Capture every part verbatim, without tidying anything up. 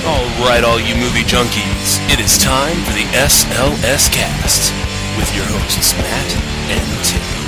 Alright, all you movie junkies, it is time for the S L S Cast with your hosts Matt and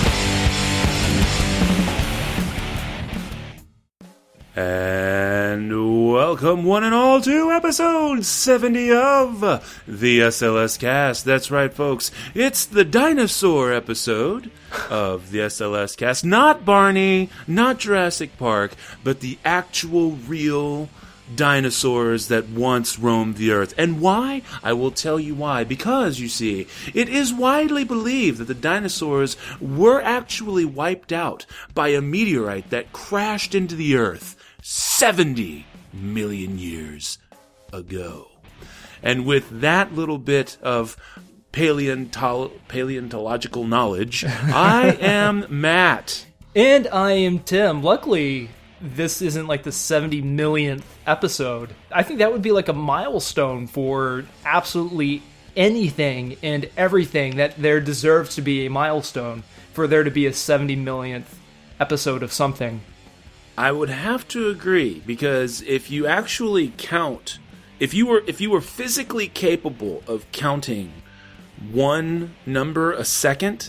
Tim. And welcome one and all to episode seventy of the S L S Cast. That's right, folks. It's the dinosaur episode of the S L S Cast. Not Barney, not Jurassic Park, but the actual real dinosaurs that once roamed the earth. And why? I will tell you why. Because, you see, it is widely believed that the dinosaurs were actually wiped out by a meteorite that crashed into the earth seventy million years ago. And with that little bit of paleontolo- paleontological knowledge, I am Matt. And I am Tim. Luckily, this isn't like the seventy millionth episode. I think that would be like a milestone for absolutely anything and everything, that there deserves to be a milestone for there to be a seventy millionth episode of something. I would have to agree, because if you actually count, if you were if you were physically capable of counting one number a second,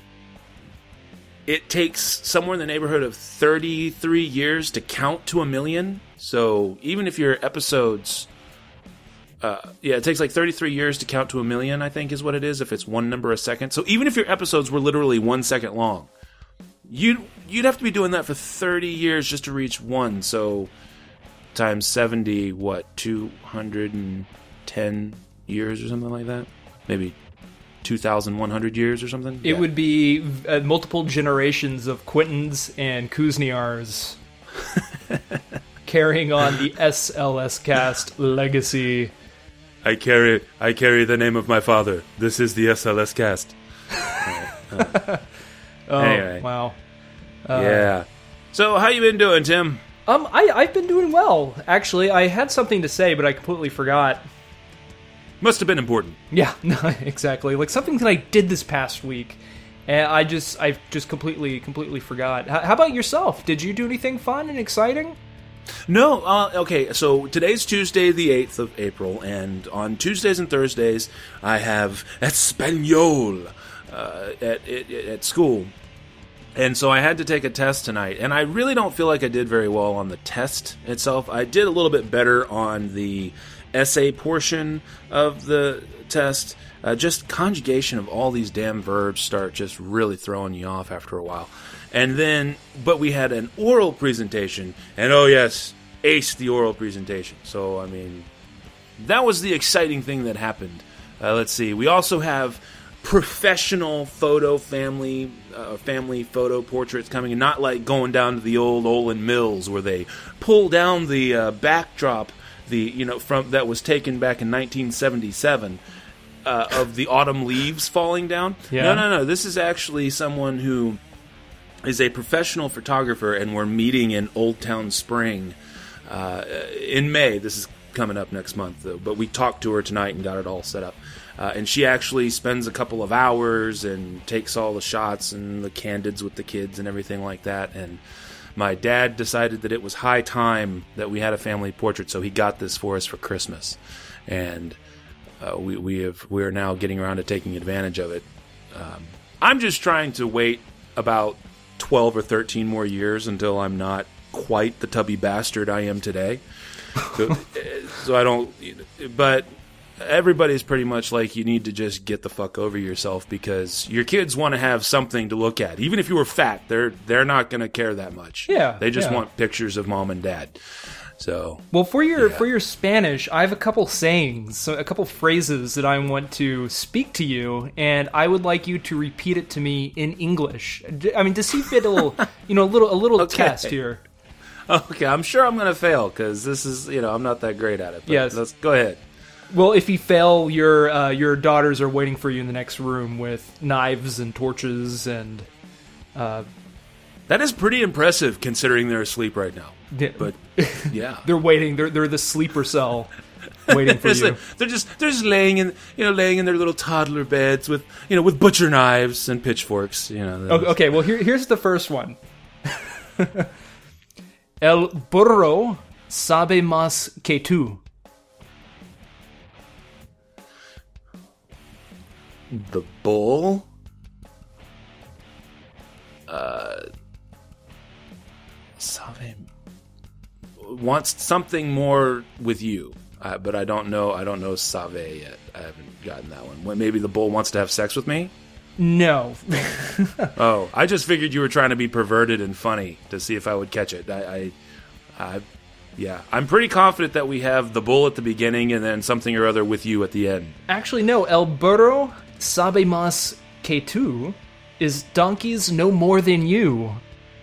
it takes somewhere in the neighborhood of thirty-three years to count to a million. So even if your episodes, uh, yeah, it takes like thirty-three years to count to a million, I think is what it is, if it's one number a second. So even if your episodes were literally one second long, you'd, you'd have to be doing that for thirty years just to reach one. So times seventy, what, two hundred ten years or something like that? Maybe two thousand one hundred years or something? It yeah. would be uh, multiple generations of Quintons and Kuzniars carrying on the S L S Cast legacy. I carry I carry the name of my father. This is the S L S Cast. uh, uh. Oh, anyway. Wow. Uh, yeah. So, how you been doing, Tim? Um, I, I've been doing well, actually. I had something to say, but I completely forgot. Must have been important. Yeah, no, exactly. Like something that I did this past week, and I just, I just completely, completely forgot. H- how about yourself? Did you do anything fun and exciting? No. Uh, okay, so today's Tuesday, the eighth of April, and on Tuesdays and Thursdays, I have Espanol uh, at, at at school, and so I had to take a test tonight, and I really don't feel like I did very well on the test itself. I did a little bit better on the essay portion of the test. Uh, just conjugation of all these damn verbs start just really throwing you off after a while. And then, but we had an oral presentation, and oh yes, aced the oral presentation. So, I mean, that was the exciting thing that happened. Uh, let's see, we also have professional photo family uh, family photo portraits coming, and not like going down to the old Olin Mills where they pull down the uh, backdrop, the you know from that was taken back in nineteen seventy-seven uh, of the autumn leaves falling down. Yeah. No, no, no. This is actually someone who is a professional photographer, and we're meeting in Old Town Spring uh, in May. This is coming up next month, though. But we talked to her tonight and got it all set up. Uh, and she actually spends a couple of hours and takes all the shots and the candids with the kids and everything like that. And my dad decided that it was high time that we had a family portrait, so he got this for us for Christmas. And uh, we we have we are now getting around to taking advantage of it. Um, I'm just trying to wait about twelve or thirteen more years until I'm not quite the tubby bastard I am today. So, so I don't, but everybody's pretty much like, you need to just get the fuck over yourself, because your kids want to have something to look at. Even if you were fat, they're they're not going to care that much. Yeah, they just yeah. want pictures of mom and dad. So, well, for your yeah. for your Spanish, I have a couple sayings, so a couple phrases that I want to speak to you, and I would like you to repeat it to me in English. I mean, to see if it'll, you know, a little a little Okay. test here. Okay, I'm sure I'm going to fail, because this is, you know, I'm not that great at it. But Yes. let's go ahead. Well, if you fail, your uh, your daughters are waiting for you in the next room with knives and torches and. Uh, That is pretty impressive, considering they're asleep right now. Yeah. But yeah, they're waiting. They're they're the sleeper cell, waiting for you. a, they're just they're just laying in you know laying in their little toddler beds with you know with butcher knives and pitchforks. You know. Okay, okay, well here here's the first one. El burro sabe más que tú. The bull uh, Save wants something more with you, uh, but I don't know. I don't know Save yet. I haven't gotten that one. When maybe the bull wants to have sex with me. No. Oh, I just figured you were trying to be perverted and funny to see if I would catch it. I, I, I yeah, I'm pretty confident that we have the bull at the beginning and then something or other with you at the end. Actually, no. El burro sabe más que tú is donkeys no more than you.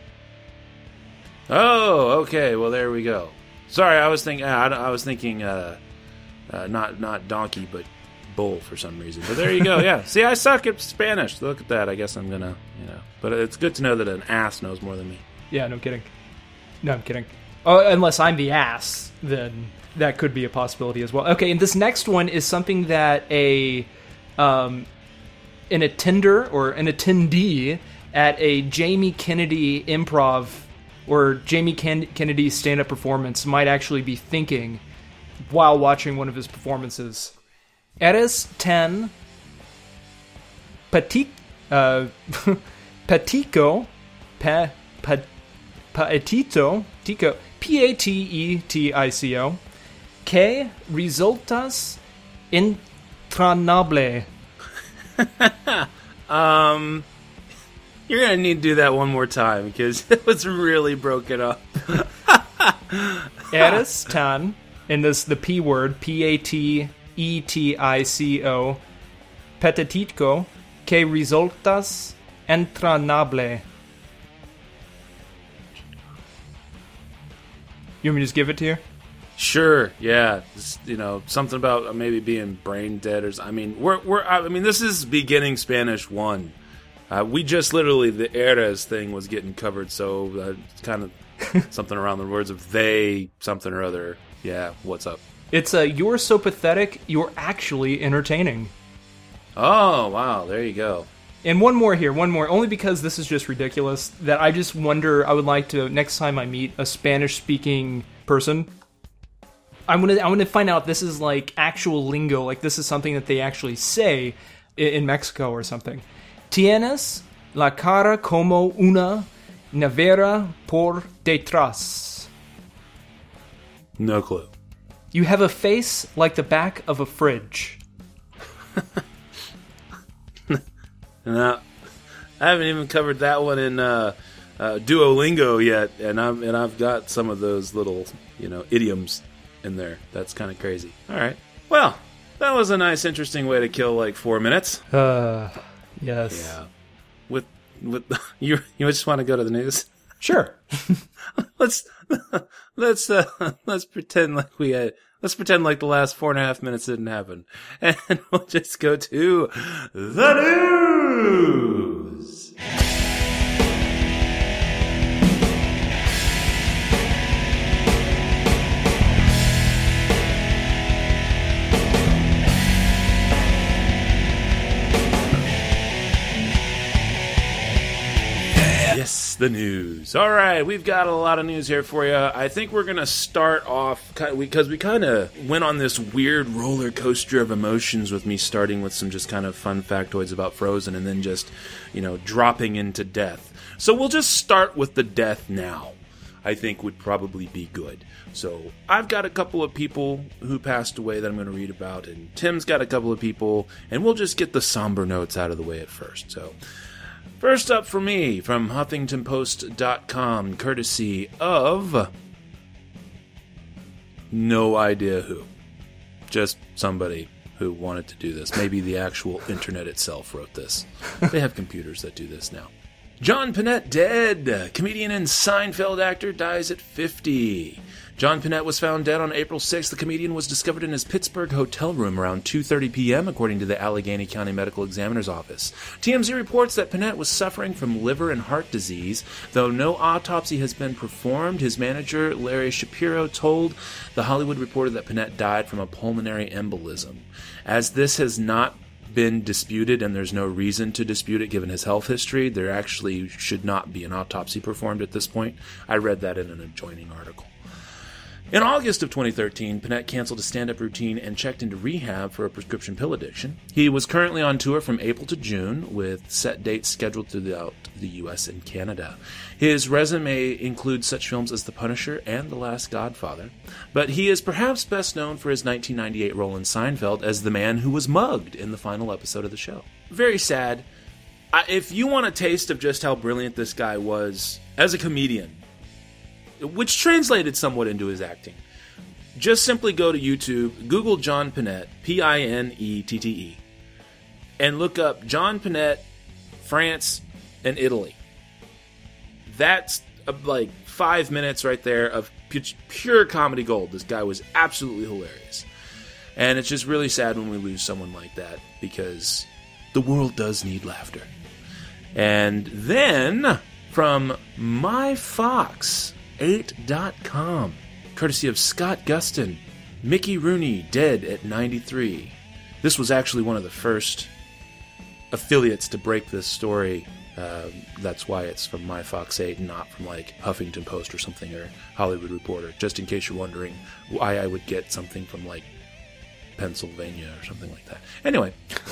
Oh, okay. Well, there we go. Sorry, I was thinking. I, I was thinking, uh, uh, not not donkey, but bull for some reason. But there you go. Yeah. See, I suck at Spanish. Look at that. I guess I'm gonna, you know. But it's good to know that an ass knows more than me. Yeah. No kidding. No, I'm kidding. Oh, unless I'm the ass, then that could be a possibility as well. Okay, and this next one is something that a um, an attender or an attendee at a Jamie Kennedy improv or Jamie Ken- Kennedy stand-up performance might actually be thinking while watching one of his performances. Eres tan petit, uh, patico, pa, pa, paetito, tico, P A T E T I C O, que resultas intranable. um, you're gonna need to do that one more time because it was really broken up. Eres tan, and this the P word, P A T E T I C O, petititco, que resultas intranable. You want me to just give it to you? Sure, yeah. Just, you know, something about maybe being brain dead or I mean, we're we're I mean, this is beginning Spanish one. Uh, we just literally the eres thing was getting covered, so uh, it's kind of something around the words of they something or other. Yeah, what's up? It's a uh, you're so pathetic, you're actually entertaining. Oh, wow, there you go. And one more here, one more, only because this is just ridiculous, that I just wonder, I would like to, next time I meet a Spanish-speaking person, I'm gonna, I'm gonna find out if this is like actual lingo, like this is something that they actually say in, in Mexico or something. Tienes la cara como una nevera por detrás. No clue. You have a face like the back of a fridge. No, I haven't even covered that one in uh, uh, Duolingo yet, and I'm and I've got some of those little, you know, idioms in there. That's kind of crazy. All right, well, that was a nice, interesting way to kill like four minutes. Uh, yes. Yeah. With with you, you just want to go to the news? Sure. let's let's uh, let's pretend like we had. Let's pretend like the last four and a half minutes didn't happen. And we'll just go to the news. Yes, the news. All right, we've got a lot of news here for you. I think we're going to start off because we kind of went on this weird roller coaster of emotions with me starting with some just kind of fun factoids about Frozen and then just, you know, dropping into death. So we'll just start with the death now. I think would probably be good. So I've got a couple of people who passed away that I'm going to read about, and Tim's got a couple of people, and we'll just get the somber notes out of the way at first. So first up for me, from Huffington Post dot com, courtesy of no idea who. Just somebody who wanted to do this. Maybe the actual internet itself wrote this. They have computers that do this now. John Pinette dead. Comedian and Seinfeld actor dies at fifty. John Pinette was found dead on April sixth. The comedian was discovered in his Pittsburgh hotel room around two thirty p.m., according to the Allegheny County Medical Examiner's Office. T M Z reports that Pinette was suffering from liver and heart disease. Though no autopsy has been performed, his manager, Larry Shapiro, told The Hollywood Reporter that Pinette died from a pulmonary embolism. As this has not been disputed, and there's no reason to dispute it given his health history, there actually should not be an autopsy performed at this point. I read that in an adjoining article. In August of twenty thirteen, Panette canceled his stand-up routine and checked into rehab for a prescription pill addiction. He was currently on tour from April to June, with set dates scheduled throughout the U S and Canada. His resume includes such films as The Punisher and The Last Godfather, but he is perhaps best known for his nineteen ninety-eight role in Seinfeld as the man who was mugged in the final episode of the show. Very sad. I, if you want a taste of just how brilliant this guy was as a comedian, which translated somewhat into his acting, just simply go to YouTube, Google John Pinette, P I N E T T E, and look up John Pinette, France, and Italy. That's uh, like five minutes right there of pu- pure comedy gold. This guy was absolutely hilarious. And it's just really sad when we lose someone like that, because the world does need laughter. And then, from my fox eight dot com, courtesy of Scott Gustin, Mickey Rooney dead at ninety-three. This was actually one of the first affiliates to break this story. Uh, that's why it's from My Fox eight and not from like Huffington Post or something, or Hollywood Reporter, just in case you're wondering why I would get something from like Pennsylvania or something like that. Anyway.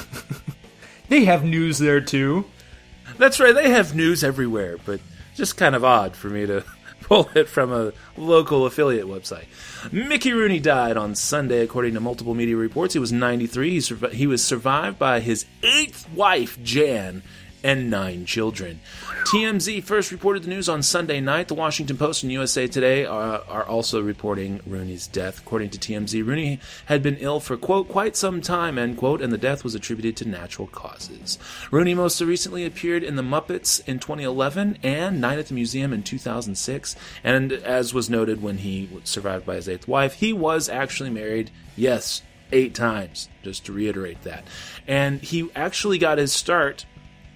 They have news there too. That's right, they have news everywhere, but just kind of odd for me to pull it from a local affiliate website. Mickey Rooney died on Sunday, according to multiple media reports. He was ninety-three. He, survi- he was survived by his eighth wife, Jan, and nine children. T M Z first reported the news on Sunday night. The Washington Post and U S A Today are, are also reporting Rooney's death. According to T M Z, Rooney had been ill for, quote, quite some time, end quote, and the death was attributed to natural causes. Rooney most recently appeared in The Muppets in twenty eleven and Night at the Museum in two thousand six, and as was noted when he was survived by his eighth wife, he was actually married, yes, eight times, just to reiterate that. And he actually got his start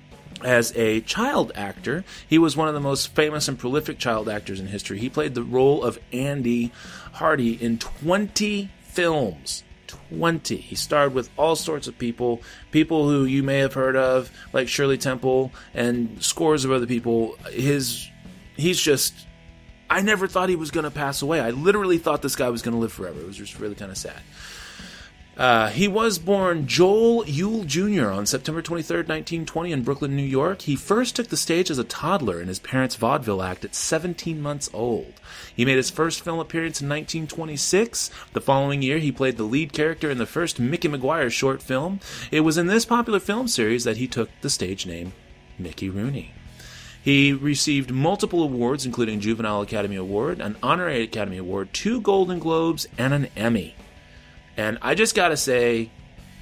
as a child actor. He was one of the most famous and prolific child actors in history. He played the role of Andy Hardy in twenty films. twenty. He starred with all sorts of people, people who you may have heard of, like Shirley Temple, and scores of other people. His, he's just, I never thought he was going to pass away. I literally thought this guy was going to live forever. It was just really kind of sad. Uh, he was born Joel Yule Junior on September twenty-third, nineteen twenty in Brooklyn, New York. He first took the stage as a toddler in his parents' vaudeville act at seventeen months old. He made his first film appearance in nineteen twenty-six. The following year, he played the lead character in the first Mickey Maguire short film. It was in this popular film series that he took the stage name Mickey Rooney. He received multiple awards, including Juvenile Academy Award, an Honorary Academy Award, two Golden Globes, and an Emmy. And I just gotta say,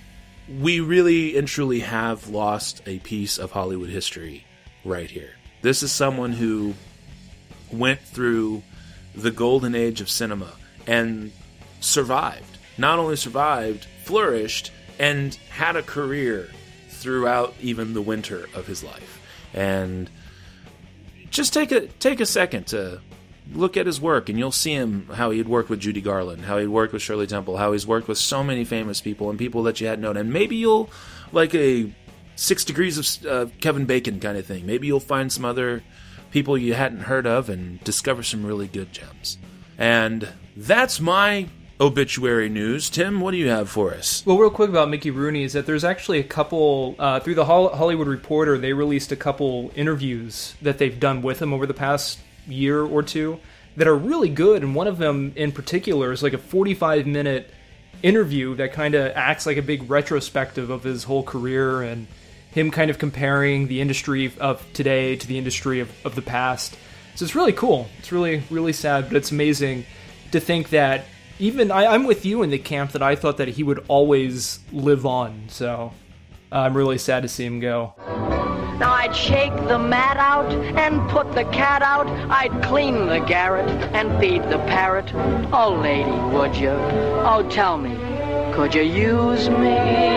we really and truly have lost a piece of Hollywood history right here. This is someone who went through the golden age of cinema and survived. Not only survived, flourished, and had a career throughout even the winter of his life. And just take a take a second to look at his work, and you'll see him, how he had worked with Judy Garland, how he worked with Shirley Temple, how he's worked with so many famous people and people that you hadn't known. And maybe you'll, like a Six Degrees of uh, Kevin Bacon kind of thing, maybe you'll find some other people you hadn't heard of and discover some really good gems. And that's my obituary news. Tim, what do you have for us? Well, real quick about Mickey Rooney is that there's actually a couple, uh, through the Hollywood Reporter, they released a couple interviews that they've done with him over the past year or two that are really good, and one of them in particular is like a forty-five minute interview that kind of acts like a big retrospective of his whole career and him kind of comparing the industry of today to the industry of, of the past. So it's really cool. It's really, really sad, but it's amazing to think that even I, I'm with you in the camp that I thought that he would always live on. So uh, I'm really sad to see him go. Now I'd shake the mat out and put the cat out. I'd clean the garret and feed the parrot. Oh, lady, would you? Oh, tell me, could you use me?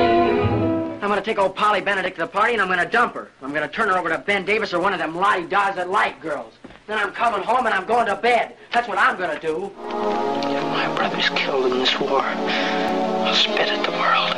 I'm going to take old Polly Benedict to the party, and I'm going to dump her. I'm going to turn her over to Ben Davis or one of them Lottie-Dahs that like girls. Then I'm coming home and I'm going to bed. That's what I'm going to do. If my brother's killed in this war, I'll spit at the world.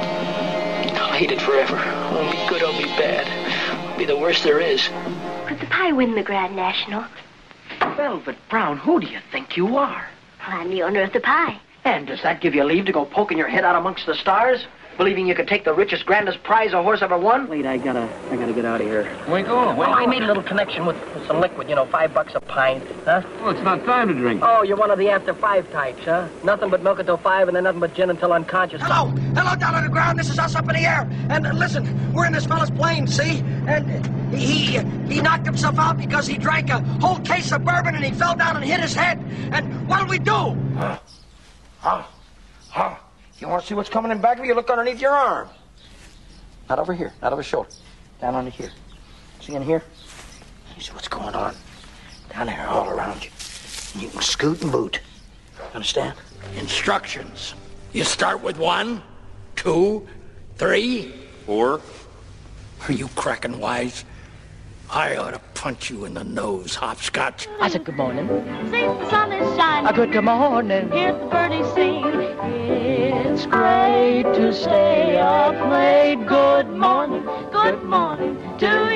I'll hate it forever. I won't be good, I'll be bad. I'll be the worst there is. Could the pie win the Grand National? Velvet Brown, who do you think you are? I'm the owner of the pie. And does that give you leave to go poking your head out amongst the stars? Believing you could take the richest, grandest prize a horse ever won? Wait, I gotta, I gotta get out of here. Where you going? Well, I made a little connection with, with some liquid, you know, five bucks a pint, huh? Well, it's not time to drink. Oh, you're one of the after five types, huh? Nothing but milk until five and then nothing but gin until unconscious. Hello, hello down on the ground. This is us up in the air. And uh, listen, we're in this fella's plane, see? And he he knocked himself out because he drank a whole case of bourbon and he fell down and hit his head. And what'll we do? Huh? Huh? Huh? You want to see what's coming in back of you? Look underneath your arm. Not over here, not over his shoulder. Down under here. See in here? You see what's going on? Down there, all around you. And you can scoot and boot. Understand? Instructions. You start with one, two, three, four. Are you cracking wise? I ought to punch you in the nose, hopscotch. I said good morning. See, the sun is shining. A good morning. Hear the birdies sing. It's great to stay up late. Good morning. Good morning to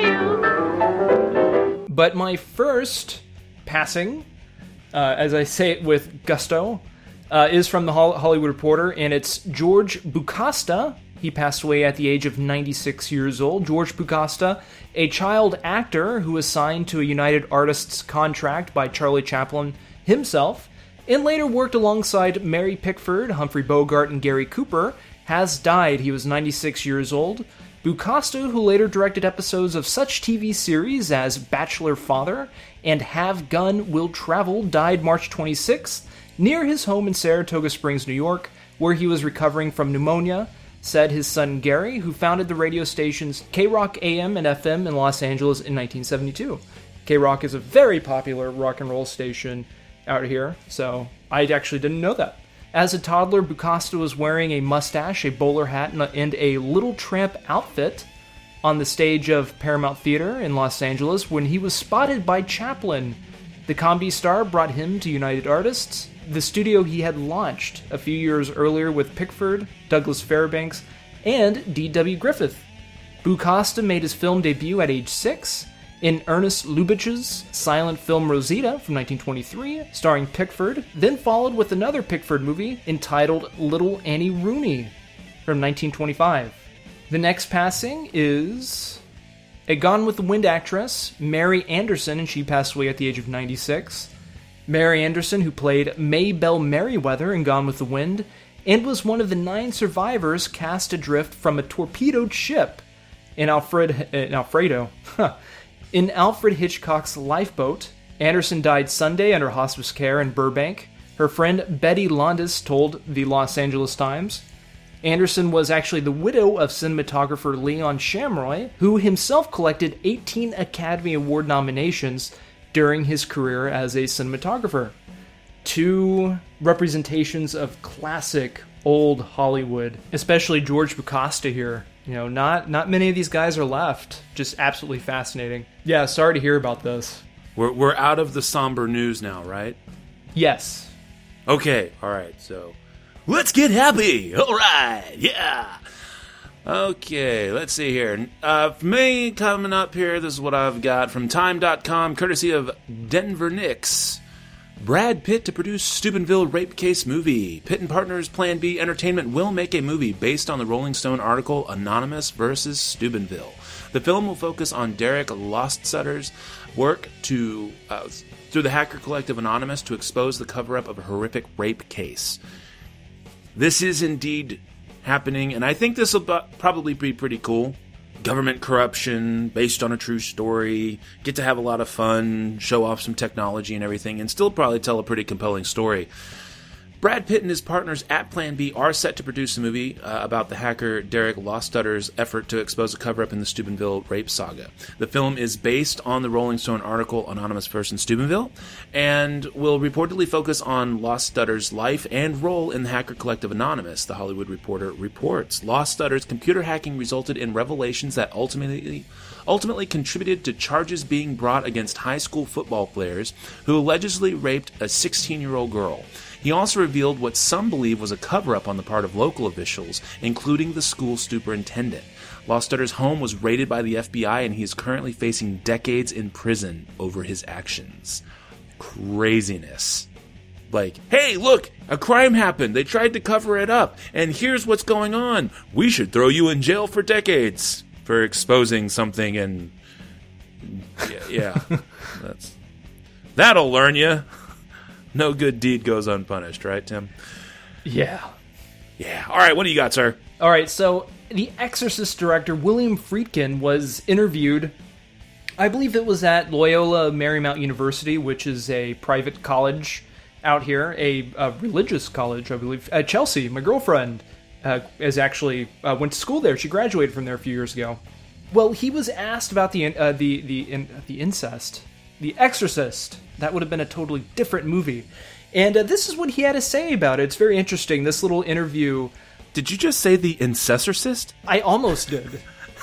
you. But my first passing, uh, as I say it with gusto, uh, is from the Hollywood Reporter, and it's George Bucasta. He passed away at the age of ninety-six years old. George Bucasta, a child actor who was signed to a United Artists contract by Charlie Chaplin himself, and later worked alongside Mary Pickford, Humphrey Bogart, and Gary Cooper, has died. He was ninety-six years old. Bucasta, who later directed episodes of such T V series as Bachelor Father and Have Gun Will Travel, died March twenty-sixth, near his home in Saratoga Springs, New York, where he was recovering from pneumonia, said his son Gary, who founded the radio stations K-Rock A M and F M in Los Angeles in nineteen seventy-two. K-Rock is a very popular rock and roll station out here, so I actually didn't know that. As a toddler, Bucasta was wearing a mustache, a bowler hat, and a Little Tramp outfit on the stage of Paramount Theater in Los Angeles when he was spotted by Chaplin. The comedy star brought him to United Artists, the studio he had launched a few years earlier with Pickford, Douglas Fairbanks, and D W Griffith. Bucasta made his film debut at age six in Ernest Lubitsch's silent film Rosita from nineteen twenty-three, starring Pickford, then followed with another Pickford movie entitled Little Annie Rooney from nineteen twenty-five. The next passing is a Gone with the Wind actress, Mary Anderson, and she passed away at the age of ninety-six. Mary Anderson, who played Maybelle Merriweather in Gone with the Wind, and was one of the nine survivors cast adrift from a torpedoed ship in Alfred in Alfredo. In Alfred Hitchcock's Lifeboat. Anderson died Sunday under hospice care in Burbank. Her friend Betty Londas told the Los Angeles Times. Anderson was actually the widow of cinematographer Leon Shamroy, who himself collected eighteen Academy Award nominations during his career as a cinematographer. Two representations of classic old Hollywood, especially George Bucasta here. You know, not not many of these guys are left. Just absolutely fascinating. Yeah, sorry to hear about this. We're we're out of the somber news now, right? Yes. Okay, all right. So, let's get happy. All right, yeah. Okay, let's see here. Uh, for me, coming up here, this is what I've got from Time dot com, courtesy of Denver Nicks. Brad Pitt to produce Steubenville rape case movie. Pitt and Partners Plan B Entertainment will make a movie based on the Rolling Stone article Anonymous versus Steubenville. The film will focus on Derek Lostutter's work to uh, through the hacker collective Anonymous to expose the cover-up of a horrific rape case. This is indeed happening, and I think this will probably be pretty cool. Government corruption, based on a true story, get to have a lot of fun, show off some technology and everything, and still probably tell a pretty compelling story. Brad Pitt and his partners at Plan B are set to produce a movie uh, about the hacker Derek Lostutter's effort to expose a cover-up in the Steubenville rape saga. The film is based on the Rolling Stone article Anonymous versus Steubenville, and will reportedly focus on Lostutter's life and role in the hacker collective Anonymous, the Hollywood Reporter reports. Lostutter's computer hacking resulted in revelations that ultimately ultimately contributed to charges being brought against high school football players who allegedly raped a sixteen-year-old girl. He also revealed what some believe was a cover-up on the part of local officials, including the school superintendent. Lostutter's home was raided by the F B I, and he is currently facing decades in prison over his actions. Craziness. Like, hey, look, a crime happened. They tried to cover it up. And here's what's going on. We should throw you in jail for decades for exposing something. And yeah, yeah that's that'll learn you. No good deed goes unpunished, right, Tim? Yeah. Yeah. All right, what do you got, sir? All right, so the Exorcist director William Friedkin was interviewed, I believe it was at Loyola Marymount University, which is a private college out here, a, a religious college, I believe. Uh, Chelsea, my girlfriend, uh, is actually uh, went to school there. She graduated from there a few years ago. Well, he was asked about the uh, the the in, the incest, The Exorcist. That would have been a totally different movie. And uh, this is what he had to say about it. It's very interesting. This little interview. Did you just say the Incesorcist? I almost did.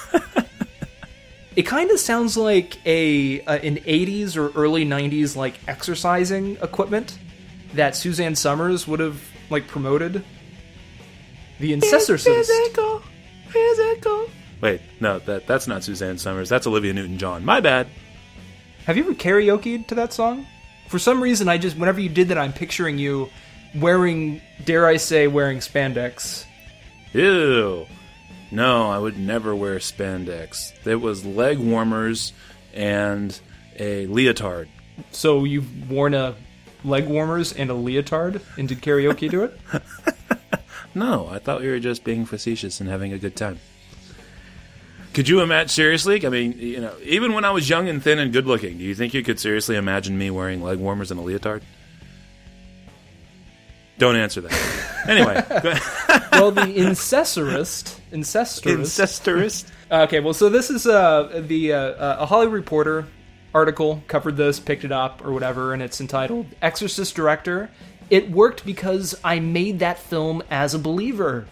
It kind of sounds like a uh, an eighties or early nineties like exercising equipment that Suzanne Summers would have like promoted. The Incesorcist. Physical, physical. Wait, no, that that's not Suzanne Summers. That's Olivia Newton-John. My bad. Have you ever karaoke'd to that song? For some reason, I just whenever you did that, I'm picturing you wearing, dare I say, wearing spandex. Ew. No, I would never wear spandex. It was leg warmers and a leotard. So you've worn a leg warmers and a leotard and did karaoke to it? No, I thought we were just being facetious and having a good time. Could you imagine, seriously? I mean, you know, even when I was young and thin and good looking, do you think you could seriously imagine me wearing leg warmers and a leotard? Don't answer that. Anyway. Well, the Incesorist. Incesorist. Incesorist? Okay, well, so this is uh, the uh, a Hollywood Reporter article covered this, picked it up, or whatever, and it's entitled, Exorcist Director. It worked because I made that film as a believer.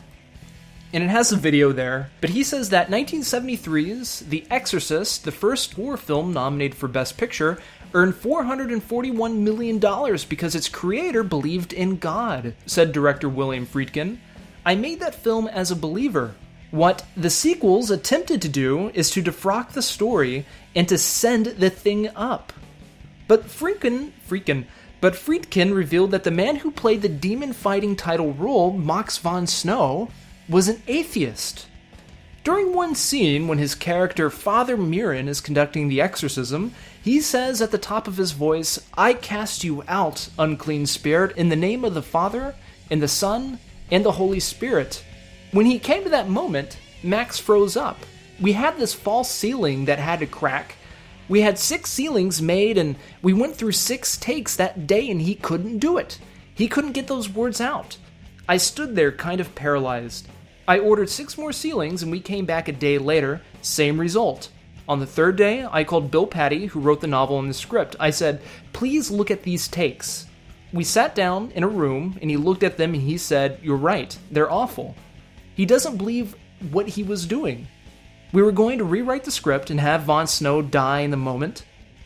And it has a video there, but he says that nineteen seventy-three's The Exorcist, the first horror film nominated for Best Picture, earned four hundred forty-one million dollars because its creator believed in God, said director William Friedkin. I made that film as a believer. What the sequels attempted to do is to defrock the story and to send the thing up. But Friedkin, Friedkin, but Friedkin revealed that the man who played the demon-fighting title role, Max von Snow, was an atheist. During one scene, when his character Father Mirren is conducting the exorcism, he says at the top of his voice, I cast you out, unclean spirit, in the name of the Father, and the Son, and the Holy Spirit. When he came to that moment, Max froze up. We had this false ceiling that had to crack. We had six ceilings made, and we went through six takes that day, and he couldn't do it. He couldn't get those words out. I stood there kind of paralyzed. I ordered six more ceilings, and we came back a day later, same result. On the third day, I called Bill Patty, who wrote the novel and the script. I said, please look at these takes. We sat down in a room, and he looked at them, and he said, you're right, they're awful. He doesn't believe what he was doing. We were going to rewrite the script and have Von Snow die in the moment.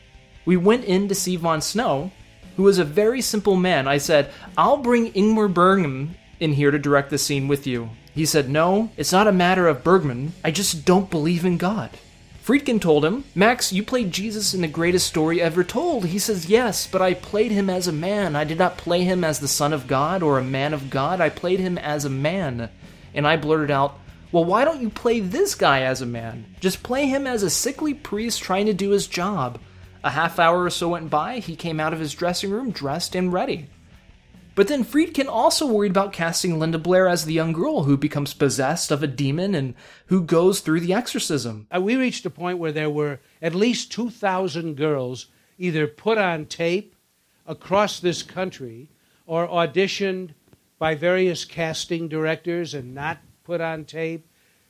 We went in to see Von Snow, who was a very simple man. I said, I'll bring Ingmar Bergman in here to direct the scene with you. He said, no, it's not a matter of Bergman. I just don't believe in God. Friedkin told him, Max, you played Jesus in the greatest story ever told. He says, yes, but I played him as a man. I did not play him as the Son of God or a man of God. I played him as a man. And I blurted out, well, why don't you play this guy as a man? Just play him as a sickly priest trying to do his job. A half hour or so went by. He came out of his dressing room dressed and ready. But then Friedkin also worried about casting Linda Blair as the young girl who becomes possessed of a demon and who goes through the exorcism. Uh, we reached a point where there were at least two thousand girls either put on tape across this country or auditioned by various casting directors and not put on tape,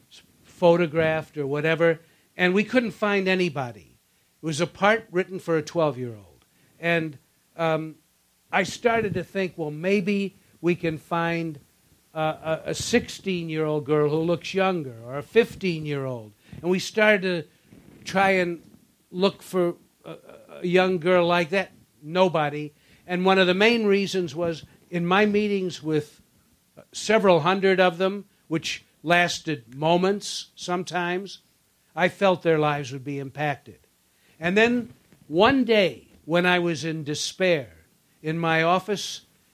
photographed or whatever, and we couldn't find anybody. It was a part written for a twelve-year-old. And um, I started to think, well, maybe we can find uh, a sixteen-year-old girl who looks younger, or a fifteen-year-old. And we started to try and look for a, a young girl like that. Nobody. And one of the main reasons was, in my meetings with several hundred of them, which lasted moments sometimes, I felt their lives would be impacted. And then one day, when I was in despair, in my office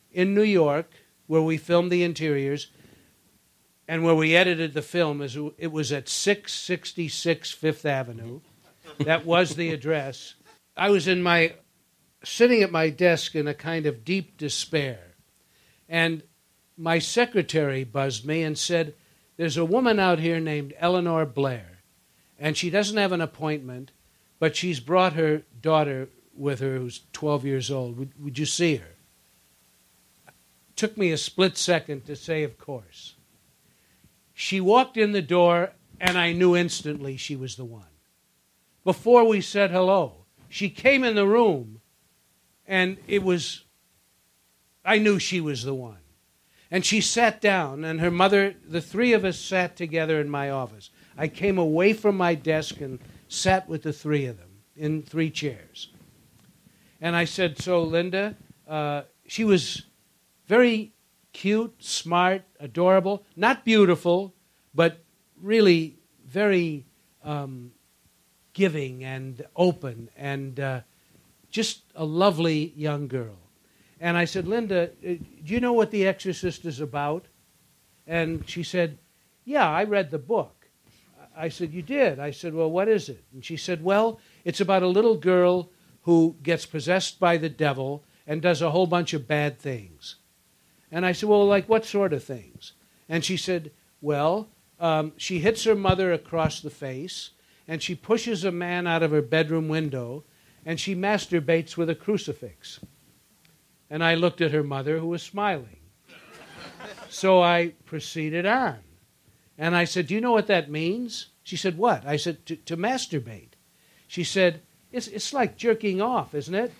in New York, where we filmed the interiors and where we edited the film. It was at six sixty-six Fifth Avenue. That was the address. I was in my, sitting at my desk in a kind of deep despair. And my secretary buzzed me and said, there's a woman out here named Eleanor Blair, and she doesn't have an appointment, but she's brought her daughter with her who's twelve years old. Would, would you see her? It took me a split second to say, of course. She walked in the door, and I knew instantly she was the one. Before we said hello, she came in the room, and it was, I knew she was the one. And she sat down, and her mother, the three of us sat together in my office. I came away from my desk and sat with the three of them in three chairs. And I said, so, Linda, uh, she was very cute, smart, adorable, not beautiful, but really very um, giving and open and uh, just a lovely young girl. And I said, Linda, do you know what The Exorcist is about? And she said, yeah, I read the book. I said, you did? I said, well, what is it? And she said, well, it's about a little girl who gets possessed by the devil and does a whole bunch of bad things. And I said, well, like what sort of things? And she said, well, um, she hits her mother across the face, and she pushes a man out of her bedroom window, and she masturbates with a crucifix. And I looked at her mother, who was smiling. So I proceeded on. And I said, do you know what that means? She said, what? I said, to, to masturbate. She said, it's, it's like jerking off, isn't it?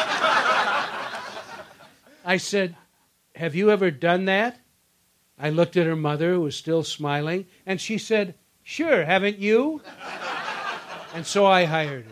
I said, have you ever done that? I looked at her mother, who was still smiling, and she said, sure, haven't you? And so I hired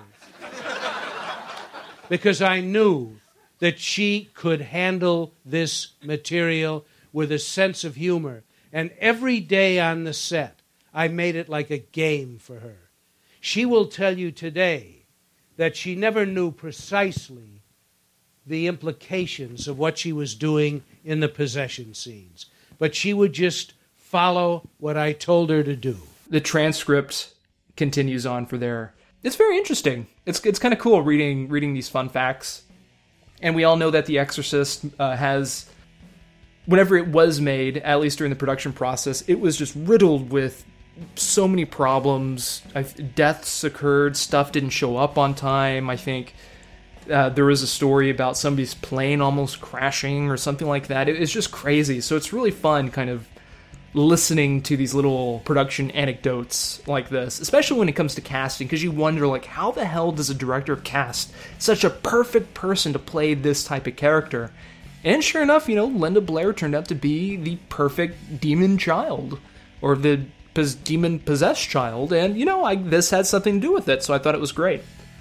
her. Because I knew that she could handle this material with a sense of humor. And every day on the set, I made it like a game for her. She will tell you today that she never knew precisely the implications of what she was doing in the possession scenes. But she would just follow what I told her to do. The transcript continues on for there. It's very interesting. It's it's kind of cool reading reading these fun facts. And we all know that The Exorcist uh, has, whenever it was made, at least during the production process, it was just riddled with so many problems. Deaths occurred, stuff didn't show up on time. I think uh, there was a story about somebody's plane almost crashing or something like that. It, it's just crazy. So it's really fun kind of listening to these little production anecdotes like this, especially when it comes to casting, because you wonder, like, how the hell does a director cast such a perfect person to play this type of character? And sure enough, you know, Linda Blair turned out to be the perfect demon child, or the pos- demon-possessed child, and, you know, I, this had something to do with it, so I thought it was great.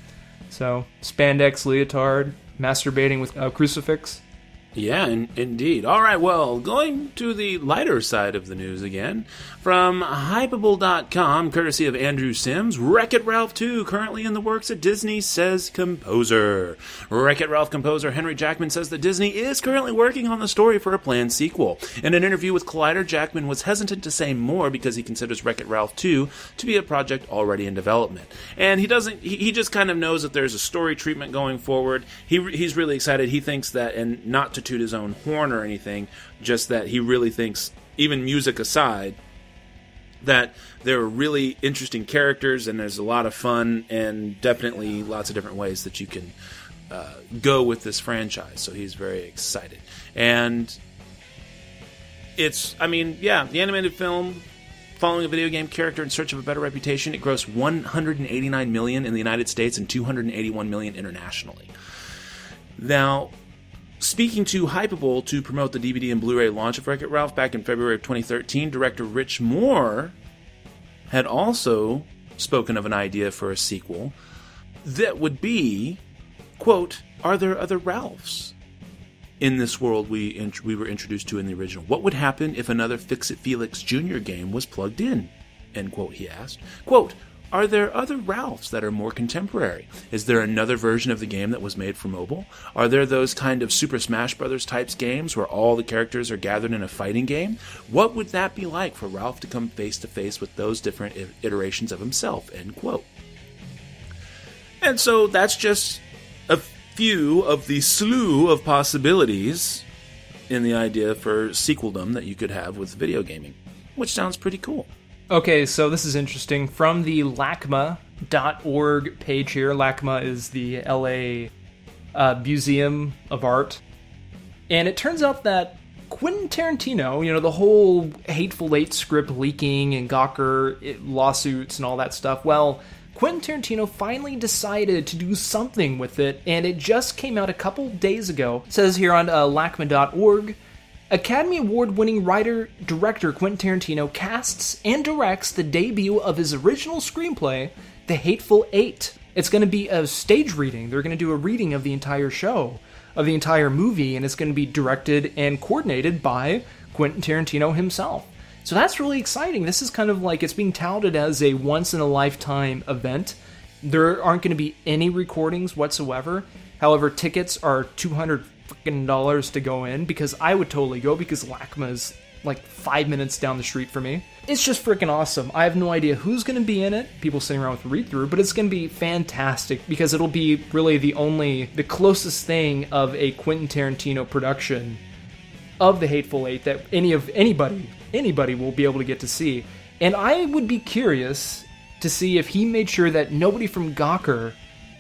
So, spandex, leotard, masturbating with a crucifix. Yeah, in, indeed. All right, well, going to the lighter side of the news again. From Hypable dot com, courtesy of Andrew Sims, Wreck-It Ralph two, currently in the works at Disney, says composer. Wreck-It Ralph composer Henry Jackman says that Disney is currently working on the story for a planned sequel. In an interview with Collider, Jackman was hesitant to say more because he considers Wreck-It Ralph two to be a project already in development. And he doesn't, he, he just kind of knows that there's a story treatment going forward. He He's really excited. He thinks that, and not to toot his own horn or anything, just that he really thinks, even music aside, that there are really interesting characters and there's a lot of fun and definitely lots of different ways that you can uh, go with this franchise. So he's very excited. And it's, I mean, yeah, the animated film following a video game character in search of a better reputation, it grossed one hundred eighty-nine million dollars in the United States and two hundred eighty-one million dollars internationally. Now, speaking to Hypable to promote the D V D and Blu-ray launch of Wreck-It Ralph back in February of twenty thirteen, director Rich Moore had also spoken of an idea for a sequel that would be, quote, are there other Ralphs in this world we int- we were introduced to in the original? What would happen if another Fix-It Felix Junior game was plugged in? End quote, he asked. Quote, Are there other Ralphs that are more contemporary? Is there another version of the game that was made for mobile? Are there those kind of Super Smash Brothers types games where all the characters are gathered in a fighting game? What would that be like for Ralph to come face to face with those different iterations of himself? End quote. And so that's just a few of the slew of possibilities in the idea for sequeldom that you could have with video gaming, which sounds pretty cool. Okay, so this is interesting. From the L A C M A dot org page here, L A C M A is the L A uh, Museum of Art, and it turns out that Quentin Tarantino, you know, the whole Hateful Eight script leaking and Gawker it, lawsuits and all that stuff, well, Quentin Tarantino finally decided to do something with it, and it just came out a couple days ago. It says here on uh, L A C M A dot org, Academy Award-winning writer-director Quentin Tarantino casts and directs the debut of his original screenplay, The Hateful Eight. It's going to be a stage reading. They're going to do a reading of the entire show, of the entire movie, and it's going to be directed and coordinated by Quentin Tarantino himself. So that's really exciting. This is kind of like, it's being touted as a once-in-a-lifetime event. There aren't going to be any recordings whatsoever. However, tickets are two hundred dollars to go in, because I would totally go, because L A C M A is like five minutes down the street for me. It's just freaking awesome. I have no idea who's going to be in it, people sitting around with a read-through, but it's going to be fantastic, because it'll be really the only, the closest thing of a Quentin Tarantino production of The Hateful Eight that any of anybody, anybody will be able to get to see. And I would be curious to see if he made sure that nobody from Gawker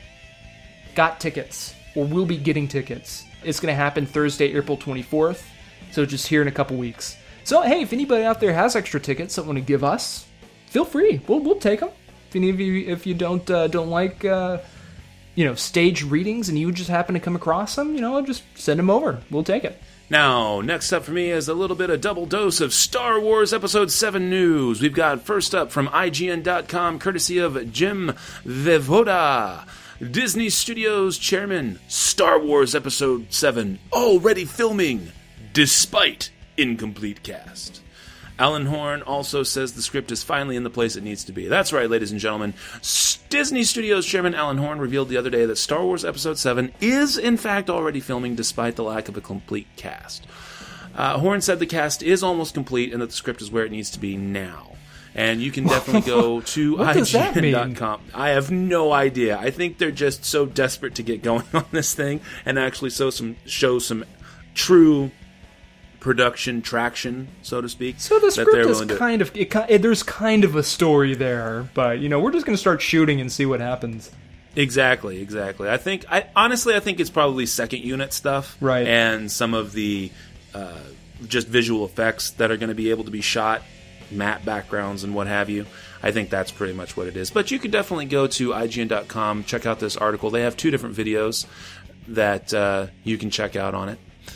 got tickets, or will be getting tickets. It's going to happen Thursday, April twenty-fourth, so just here in a couple weeks. So, hey, if anybody out there has extra tickets that want to give us, feel free. We'll we'll take them. If any of you, if you don't uh, don't like, uh, you know, stage readings, and you just happen to come across them, you know, just send them over. We'll take it. Now, next up for me is a little bit of double dose of Star Wars Episode seven news. We've got first up from I G N dot com, courtesy of Jim Vevoda. Disney Studios chairman, Star Wars Episode seven, already filming, despite incomplete cast. Alan Horn also says the script is finally in the place it needs to be. That's right, ladies and gentlemen. Disney Studios chairman Alan Horn revealed the other day that Star Wars Episode seven is, in fact, already filming despite the lack of a complete cast. Uh, Horn said the cast is almost complete and that the script is where it needs to be now. And you can definitely go to I G N dot com. I have no idea. I think they're just so desperate to get going on this thing and actually show some, show some true production traction, so to speak. So the script is to... kind of, it, it, there's kind of a story there, but, you know, we're just going to start shooting and see what happens. Exactly, exactly. I think, I honestly, I think it's probably second unit stuff. Right. And some of the uh, just visual effects that are going to be able to be shot, matte backgrounds and what have you. I think that's pretty much what it is. But you can definitely go to I G N dot com, check out this article. They have two different videos that uh, you can check out on it.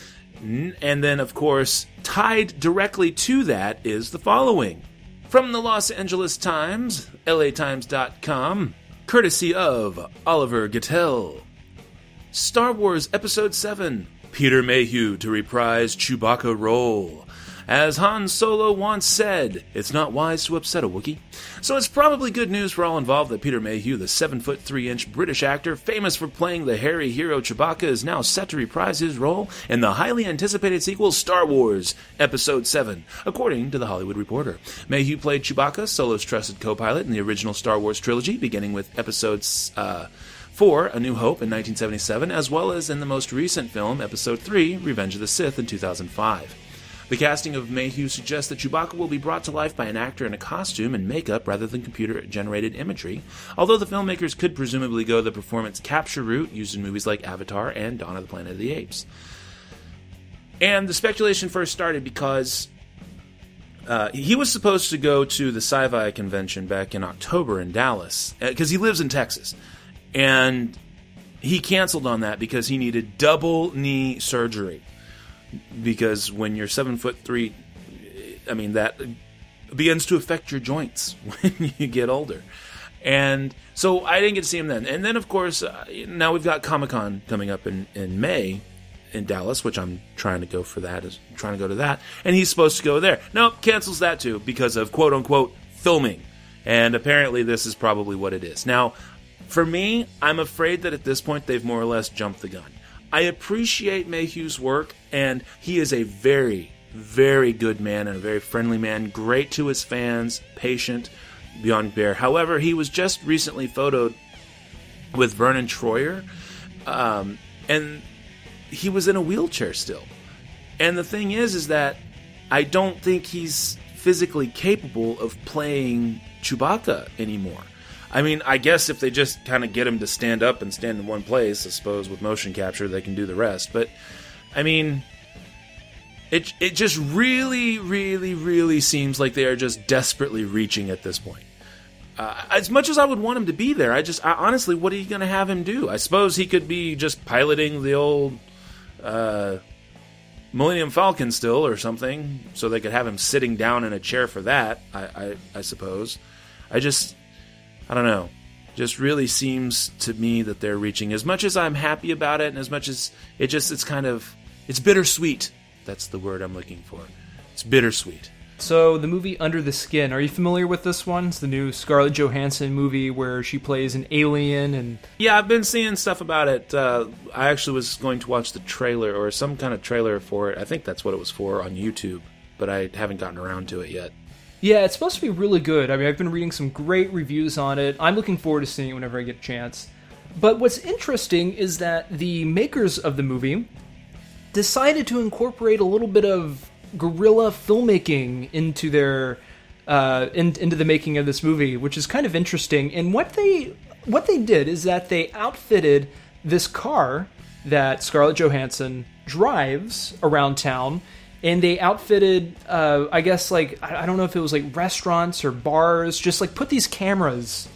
And then, of course, tied directly to that is the following. From the Los Angeles Times, L A Times dot com, courtesy of Oliver Gittell. Star Wars Episode seven, Peter Mayhew to reprise Chewbacca role. As Han Solo once said, it's not wise to upset a Wookiee. So it's probably good news for all involved that Peter Mayhew, the seven foot three inch British actor famous for playing the hairy hero Chewbacca, is now set to reprise his role in the highly anticipated sequel Star Wars Episode seven, according to The Hollywood Reporter. Mayhew played Chewbacca, Solo's trusted co-pilot in the original Star Wars trilogy, beginning with episodes uh, four, A New Hope in nineteen seventy-seven, as well as in the most recent film, Episode three, Revenge of the Sith in two thousand five. The casting of Mayhew suggests that Chewbacca will be brought to life by an actor in a costume and makeup rather than computer-generated imagery, although the filmmakers could presumably go the performance capture route used in movies like Avatar and Dawn of the Planet of the Apes. And the speculation first started because uh, he was supposed to go to the Sci-Fi convention back in October in Dallas, because he lives in Texas, and he canceled on that because he needed double knee surgery. Because when you're seven foot three, I mean, that begins to affect your joints when you get older. And so I didn't get to see him then. And then, of course, uh, now we've got Comic-Con coming up in, in May in Dallas, which I'm trying to go for that, is trying to go to that. And he's supposed to go there. No, cancels that too because of quote-unquote filming. And apparently this is probably what it is. Now, for me, I'm afraid that at this point they've more or less jumped the gun. I appreciate Mayhew's work, and he is a very, very good man and a very friendly man, great to his fans, patient beyond bear. However, he was just recently photoed with Vernon Troyer, um, and he was in a wheelchair still. And the thing is, is that I don't think he's physically capable of playing Chewbacca anymore. I mean, I guess if they just kind of get him to stand up and stand in one place, I suppose with motion capture they can do the rest. But, I mean, it it just really, really, really seems like they are just desperately reaching at this point. Uh, as much as I would want him to be there, I just, I, honestly, what are you going to have him do? I suppose he could be just piloting the old uh, Millennium Falcon still or something, so they could have him sitting down in a chair for that, I, I, I suppose. I just... I don't know. Just really seems to me that they're reaching. As much as I'm happy about it, and as much as it just, it's kind of, it's bittersweet. That's the word I'm looking for. It's bittersweet. So the movie Under the Skin, are you familiar with this one? It's the new Scarlett Johansson movie where she plays an alien and... Yeah, I've been seeing stuff about it. Uh, I actually was going to watch the trailer, or some kind of trailer for it. I think that's what it was for on YouTube, but I haven't gotten around to it yet. Yeah, it's supposed to be really good. I mean, I've been reading some great reviews on it. I'm looking forward to seeing it whenever I get a chance. But what's interesting is that the makers of the movie decided to incorporate a little bit of guerrilla filmmaking into their uh, in, into the making of this movie, which is kind of interesting. And what they what they did is that they outfitted this car that Scarlett Johansson drives around town. And they outfitted, uh, I guess, like, I don't know if it was like restaurants or bars, just like put these cameras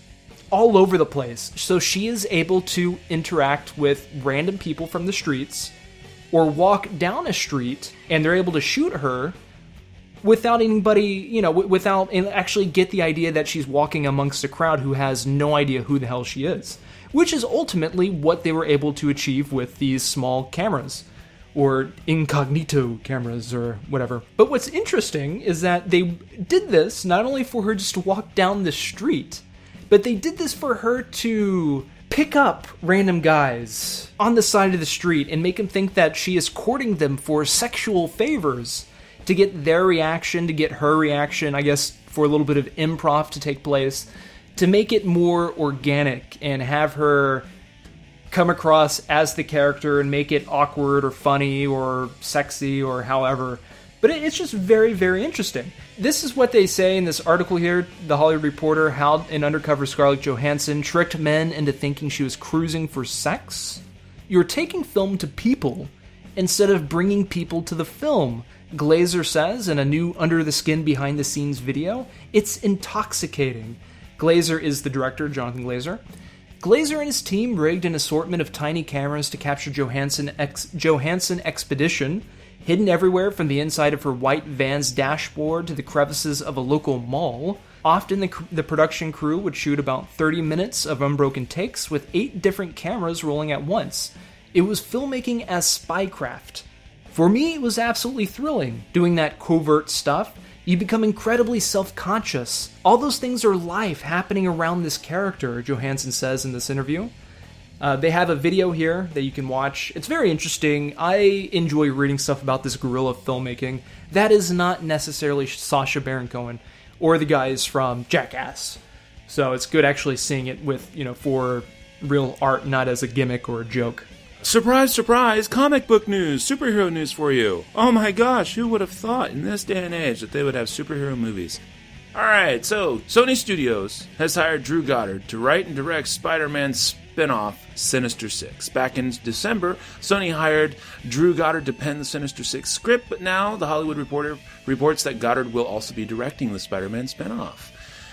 all over the place. So she is able to interact with random people from the streets or walk down a street and they're able to shoot her without anybody, you know, without, and actually get the idea that she's walking amongst a crowd who has no idea who the hell she is. Which is ultimately what they were able to achieve with these small cameras. Or incognito cameras, or whatever. But what's interesting is that they did this not only for her just to walk down the street, but they did this for her to pick up random guys on the side of the street and make them think that she is courting them for sexual favors to get their reaction, to get her reaction, I guess for a little bit of improv to take place, to make it more organic and have her come across as the character and make it awkward or funny or sexy or however. But it's just very, very interesting. This is what they say in this article here, The Hollywood Reporter, how an undercover Scarlett Johansson tricked men into thinking she was cruising for sex. You're taking film to people instead of bringing people to the film, Glazer says in a new Under the Skin behind-the-scenes video. It's intoxicating. Glazer is the director, Jonathan Glazer. Glazer and his team rigged an assortment of tiny cameras to capture Johansson ex- Johansson Expedition, hidden everywhere from the inside of her white van's dashboard to the crevices of a local mall. Often the, the production crew would shoot about thirty minutes of unbroken takes with eight different cameras rolling at once. It was filmmaking as spycraft. For me, it was absolutely thrilling, doing that covert stuff. You become incredibly self-conscious. All those things are life happening around this character, Johansson says in this interview. Uh, they have a video here that you can watch. It's very interesting. I enjoy reading stuff about this guerrilla filmmaking. That is not necessarily Sacha Baron Cohen or the guys from Jackass. So it's good actually seeing it with, you know, for real art, not as a gimmick or a joke. Surprise, surprise, comic book news, superhero news for you. Oh my gosh, who would have thought in this day and age that they would have superhero movies? Alright, so Sony Studios has hired Drew Goddard to write and direct Spider-Man's spin-off Sinister Six. Back in December, Sony hired Drew Goddard to pen the Sinister Six script, but now The Hollywood Reporter reports that Goddard will also be directing the Spider-Man spin-off.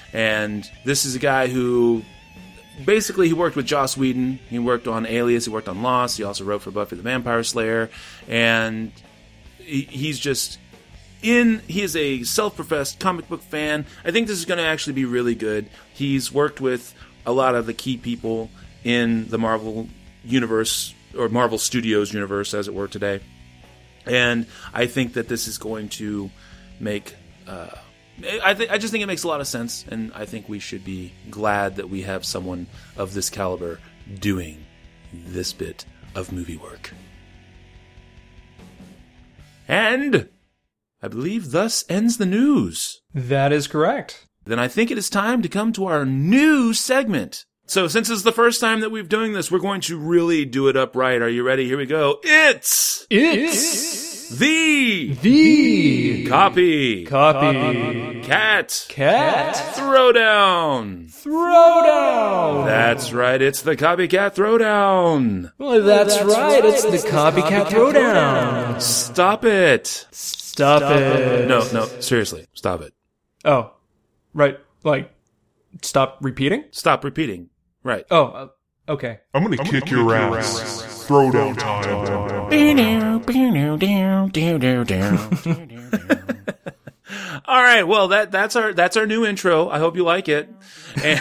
And this is a guy who... Basically, he worked with Joss Whedon. He worked on Alias. He worked on Lost. He also wrote for Buffy the Vampire Slayer. And he, he's just in... He is a self-professed comic book fan. I think this is going to actually be really good. He's worked with a lot of the key people in the Marvel universe, or Marvel Studios universe, as it were, today. And I think that this is going to make... Uh, I th- I just think it makes a lot of sense, and I think we should be glad that we have someone of this caliber doing this bit of movie work. And I believe thus ends the news. That is correct. Then I think it is time to come to our new segment. So since it's the first time that we're doing this, we're going to really do it up right. Are you ready? Here we go. It's... It's... The... The... Copy... Copy... Cat... Cat... Throwdown... Throwdown... That's right, it's the Copycat Throwdown. Well, that's, that's right, right, it's the, the Copycat, Copycat Throwdown. Throwdown. Stop it. Stop, stop it. it. No, no, seriously, stop it. Oh, right, like, stop repeating? Stop repeating. Right. Oh, uh, okay. I'm gonna I'm kick gonna your kick ass. ass. Throwdown time. All right. Well, that that's our that's our new intro. I hope you like it. And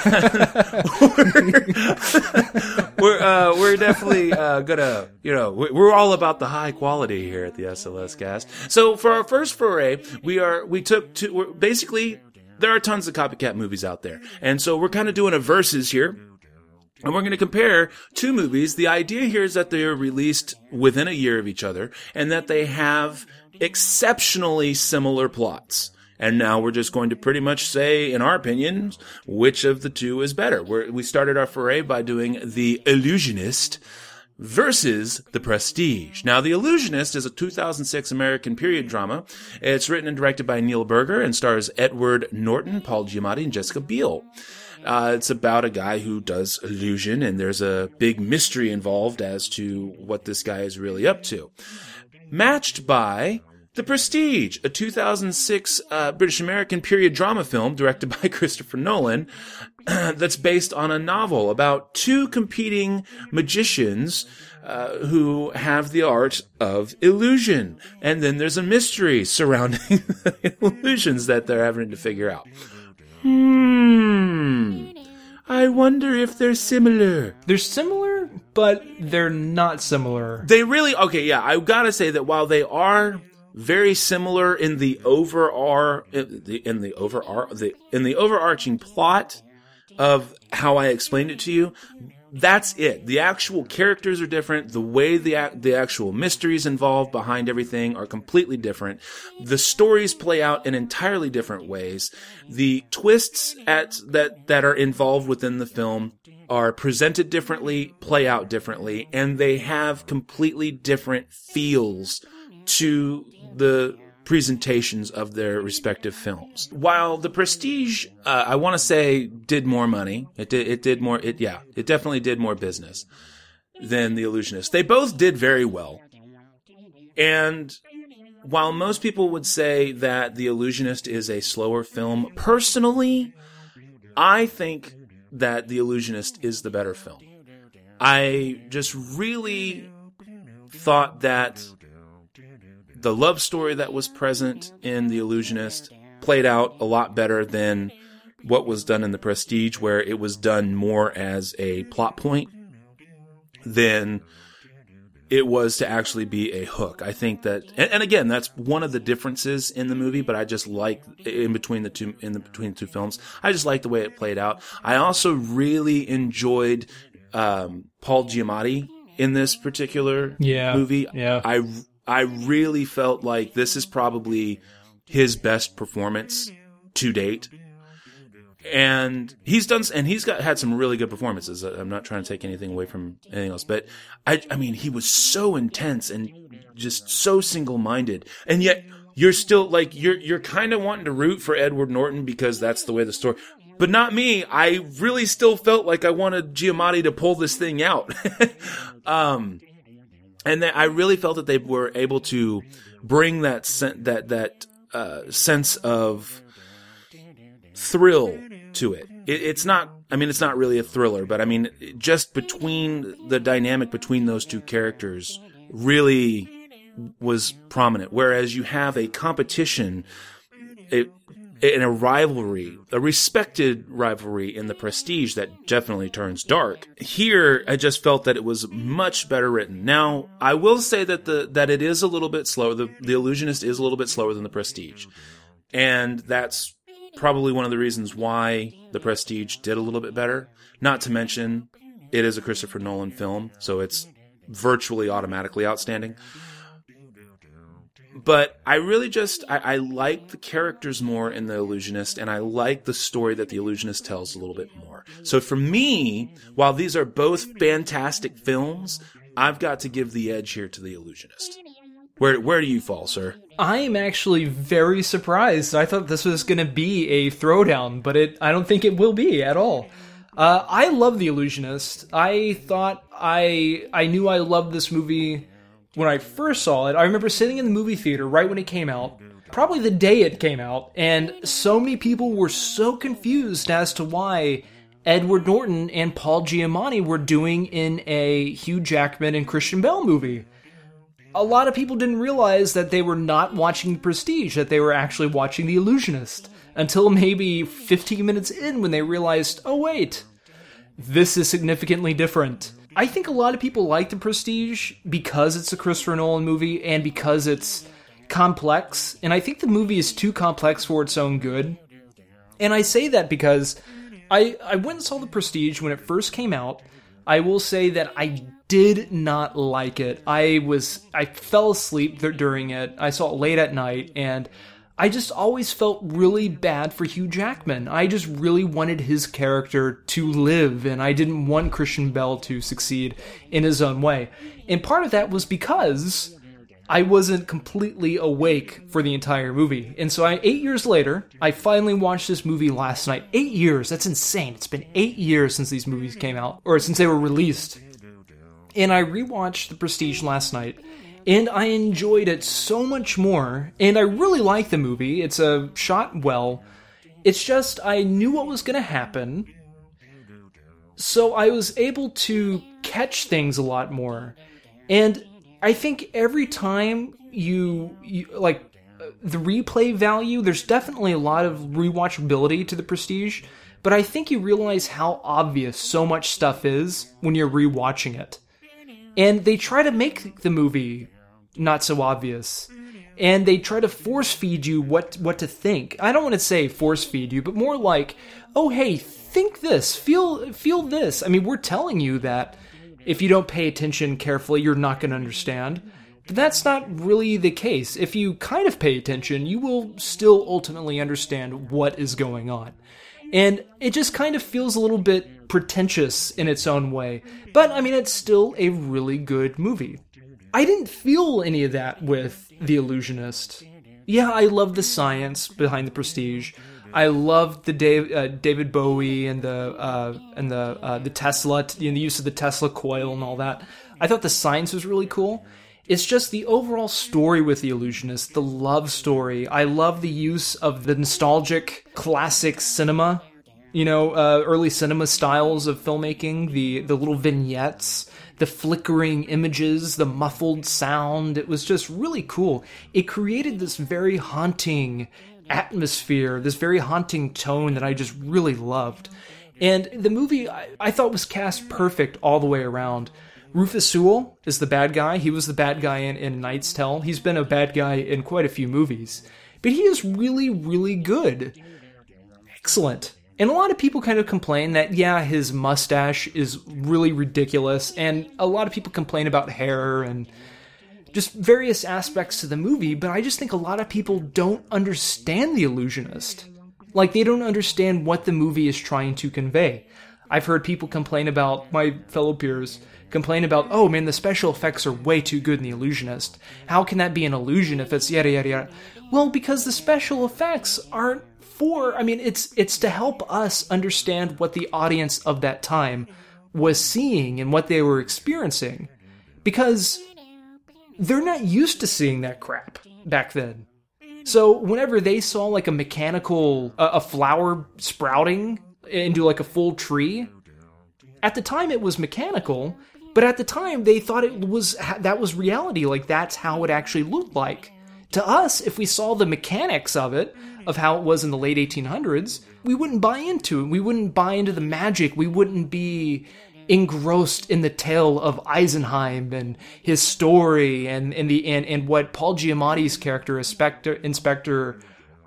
we're we're, uh, we're definitely uh, gonna, you know, we're all about the high quality here at the S L S Cast. So for our first foray, we are we took two. We're basically. There are tons of copycat movies out there. And so we're kind of doing a versus here. And we're going to compare two movies. The idea here is that they are released within a year of each other and that they have exceptionally similar plots. And now we're just going to pretty much say, in our opinions, which of the two is better. We're, we started our foray by doing The Illusionist versus The Prestige. Now, The Illusionist is a two thousand six American period drama. It's written and directed by Neil Berger and stars Edward Norton, Paul Giamatti, and Jessica Biel. Uh, it's about a guy who does illusion, and there's a big mystery involved as to what this guy is really up to. Matched by The Prestige, a two thousand six uh, British American period drama film directed by Christopher Nolan that's based on a novel about two competing magicians uh, who have the art of illusion. And then there's a mystery surrounding the illusions that they're having to figure out. Hmm. I wonder if they're similar. They're similar, but they're not similar. They really... Okay, yeah, I've got to say that while they are... very similar in the over in the in the over the in the overarching plot of how I explained it to you. That's it. The actual characters are different. The way the the actual mysteries involved behind everything are completely different. The stories play out in entirely different ways. The twists at that that are involved within the film are presented differently, play out differently, and they have completely different feels to the presentations of their respective films. While The Prestige, uh, I want to say, did more money. It did, it did more, it, yeah, it definitely did more business than The Illusionist. They both did very well. And while most people would say that The Illusionist is a slower film, personally, I think that The Illusionist is the better film. I just really thought that the love story that was present in The Illusionist played out a lot better than what was done in The Prestige, where it was done more as a plot point than it was to actually be a hook. I think that, and, and again, that's one of the differences in the movie, but I just like, in between the two, in the, between the two films, I just like the way it played out. I also really enjoyed, um, Paul Giamatti in this particular yeah, movie. Yeah. I, I really felt like this is probably his best performance to date. And he's done, and he's got, had some really good performances. I'm not trying to take anything away from anything else, but I, I mean, he was so intense and just so single-minded. And yet you're still like, you're, you're kind of wanting to root for Edward Norton because that's the way the story, but not me. I really still felt like I wanted Giamatti to pull this thing out. um, And then I really felt that they were able to bring that sen- that that uh, sense of thrill to it. it. It's not, I mean, it's not really a thriller, but I mean, just between the dynamic between those two characters really was prominent. Whereas you have a competition, it, in a rivalry, a respected rivalry in The Prestige that definitely turns dark. Here, I just felt that it was much better written. Now, I will say that the that it is a little bit slower. The, the Illusionist is a little bit slower than The Prestige. And that's probably one of the reasons why The Prestige did a little bit better. Not to mention, it is a Christopher Nolan film, so it's virtually automatically outstanding. But I really just, I, I like the characters more in The Illusionist, and I like the story that The Illusionist tells a little bit more. So for me, while these are both fantastic films, I've got to give the edge here to The Illusionist. Where where do you fall, sir? I am actually very surprised. I thought this was going to be a throwdown, but it I don't think it will be at all. Uh, I love The Illusionist. I thought I I knew I loved this movie when I first saw it. I remember sitting in the movie theater right when it came out, probably the day it came out, and so many people were so confused as to why Edward Norton and Paul Giamatti were doing in a Hugh Jackman and Christian Bale movie. A lot of people didn't realize that they were not watching The Prestige, that they were actually watching The Illusionist, until maybe fifteen minutes in when they realized, oh wait, this is significantly different. I think a lot of people like The Prestige because it's a Christopher Nolan movie and because it's complex, and I think the movie is too complex for its own good. And I say that because I, I went and saw The Prestige when it first came out. I will say that I did not like it. I was I fell asleep th- during it. I saw it late at night, and I just always felt really bad for Hugh Jackman. I just really wanted his character to live, and I didn't want Christian Bale to succeed in his own way. And part of that was because I wasn't completely awake for the entire movie. And so I, eight years later, I finally watched this movie last night. Eight years, that's insane. It's been eight years since these movies came out, or since they were released. And I rewatched The Prestige last night, and I enjoyed it so much more, and I really like the movie. It's uh, shot well. It's just, I knew what was going to happen, so I was able to catch things a lot more. And I think every time you, you like, the replay value, there's definitely a lot of rewatchability to The Prestige, but I think you realize how obvious so much stuff is when you're rewatching it. And they try to make the movie not so obvious. And they try to force feed you what, what to think. I don't want to say force feed you, but more like, oh hey, think this, feel feel this. I mean, we're telling you that if you don't pay attention carefully, you're not going to understand. But that's not really the case. If you kind of pay attention, you will still ultimately understand what is going on. And it just kind of feels a little bit pretentious in its own way. But, I mean, it's still a really good movie. I didn't feel any of that with The Illusionist. Yeah, I love the science behind The Prestige. I loved the Dave, uh, David Bowie and the uh, and the uh, the Tesla, you know, the use of the Tesla coil and all that. I thought the science was really cool. It's just the overall story with The Illusionist, the love story. I love the use of the nostalgic classic cinema, you know, uh, early cinema styles of filmmaking, the, the little vignettes, the flickering images, the muffled sound. It was just really cool. It created this very haunting atmosphere, this very haunting tone that I just really loved. And the movie, I, I thought was cast perfect all the way around. Rufus Sewell is the bad guy. He was the bad guy in, in Knight's Tale. He's been a bad guy in quite a few movies. But he is really, really good. Excellent. And a lot of people kind of complain that, yeah, his mustache is really ridiculous. And a lot of people complain about hair and just various aspects to the movie. But I just think a lot of people don't understand The Illusionist. Like, they don't understand what the movie is trying to convey. I've heard people complain about, my fellow peers, complain about, oh man, the special effects are way too good in The Illusionist. How can that be an illusion if it's yada yada yada? Well, because the special effects aren't for, I mean, it's it's to help us understand what the audience of that time was seeing and what they were experiencing. Because they're not used to seeing that crap back then. So whenever they saw like a mechanical, uh, a flower sprouting into like a full tree, at the time it was mechanical, but at the time they thought it was, that was reality, like that's how it actually looked like. To us, if we saw the mechanics of it, of how it was in the late eighteen hundreds, we wouldn't buy into it. We wouldn't buy into the magic. We wouldn't be engrossed in the tale of Eisenheim and his story and, and the and, and what Paul Giamatti's character, Inspector, Inspector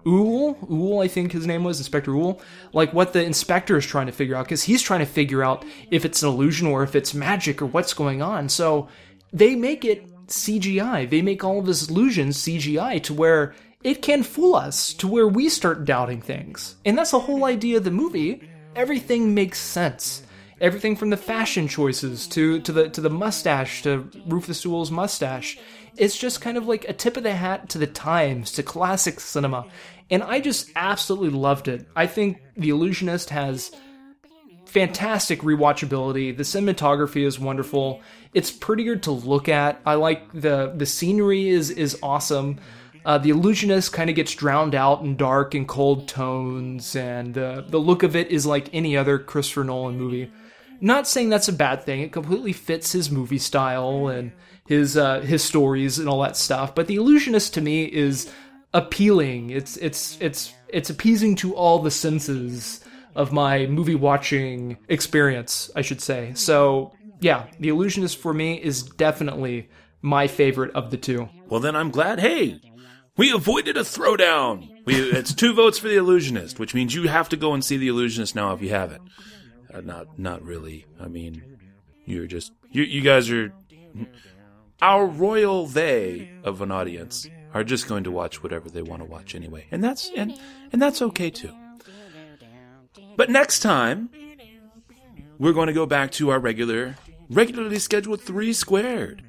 Uhl, Uhl, I think his name was, Inspector Uhl, like what the inspector is trying to figure out, because he's trying to figure out if it's an illusion or if it's magic or what's going on. So they make it C G I. They make all of his illusions C G I to where it can fool us, to where we start doubting things. And that's the whole idea of the movie. Everything makes sense. Everything from the fashion choices to, to the to the mustache, to Rufus Sewell's mustache. It's just kind of like a tip of the hat to the times, to classic cinema. And I just absolutely loved it. I think The Illusionist has fantastic rewatchability. The cinematography is wonderful. It's prettier to look at. I like the the scenery is is awesome. Uh, the Illusionist kind of gets drowned out in dark and cold tones, and uh, the look of it is like any other Christopher Nolan movie. Not saying that's a bad thing. It completely fits his movie style and his uh, his stories and all that stuff. But The Illusionist to me is appealing. It's it's it's it's appeasing to all the senses of my movie watching experience, I should say. So yeah, The Illusionist for me is definitely my favorite of the two. Well, then I'm glad. Hey, we avoided a throwdown. We, it's two votes for The Illusionist, which means you have to go and see The Illusionist now if you haven't. Uh, not, not really. I mean, you're just you. You guys are our royal they of an audience are just going to watch whatever they want to watch anyway, and that's and and that's okay too. But next time, we're going to go back to our regular, regularly scheduled Three Squared,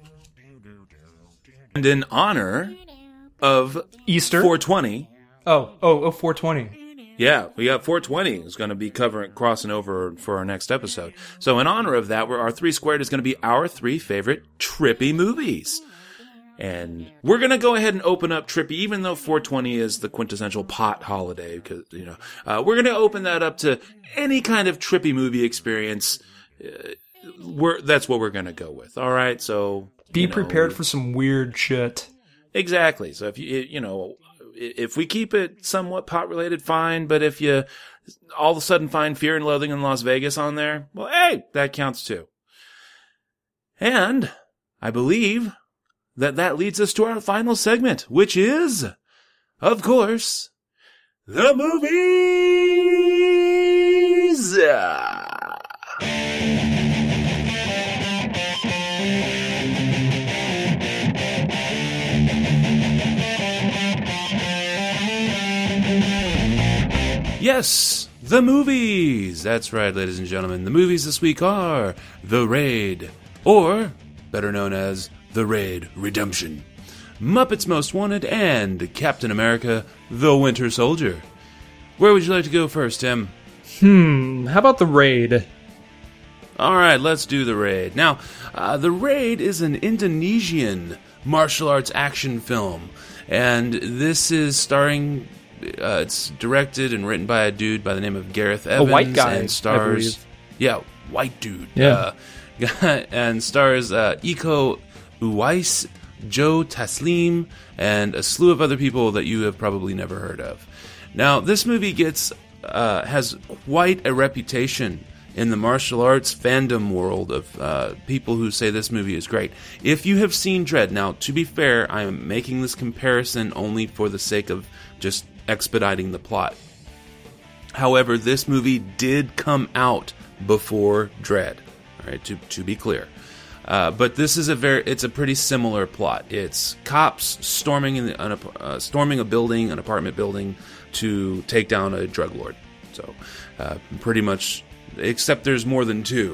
and in honor of Easter four twenty. Oh, oh, oh, four twenty. Yeah, we got four twenty is going to be covering, crossing over for our next episode. So in honor of that, we're, our Three Squared is going to be our three favorite trippy movies. And we're going to go ahead and open up trippy, even though four twenty is the quintessential pot holiday, because, you know, uh, we're going to open that up to any kind of trippy movie experience. Uh, we're, that's what we're going to go with. All right. So be you know, prepared for some weird shit. Exactly. So if you, you know, if we keep it somewhat pot-related, fine. But if you all of a sudden find Fear and Loathing in Las Vegas on there, well, hey, that counts too. And I believe that that leads us to our final segment, which is, of course, the movies. Yes, the movies. That's right, ladies and gentlemen. The movies this week are The Raid, or better known as The Raid Redemption, Muppets Most Wanted, and Captain America: The Winter Soldier. Where would you like to go first, Tim? Hmm, how about The Raid? All right, let's do The Raid. Now, uh, The Raid is an Indonesian martial arts action film, and this is starring... Uh, it's directed and written by a dude by the name of Gareth Evans. A white guy, and stars, I believe. Yeah, white dude. Yeah. Uh, and stars uh, Iko Uwais, Joe Taslim, and a slew of other people that you have probably never heard of. Now, this movie gets uh, has quite a reputation in the martial arts fandom world of uh, people who say this movie is great. If you have seen Dredd, now, to be fair, I am making this comparison only for the sake of just expediting the plot. However, this movie did come out before Dredd, all right, to, to be clear. Uh, but this is a very, it's a pretty similar plot. It's cops storming in the, uh, storming a building, an apartment building, to take down a drug lord. So, uh, pretty much, except there's more than two.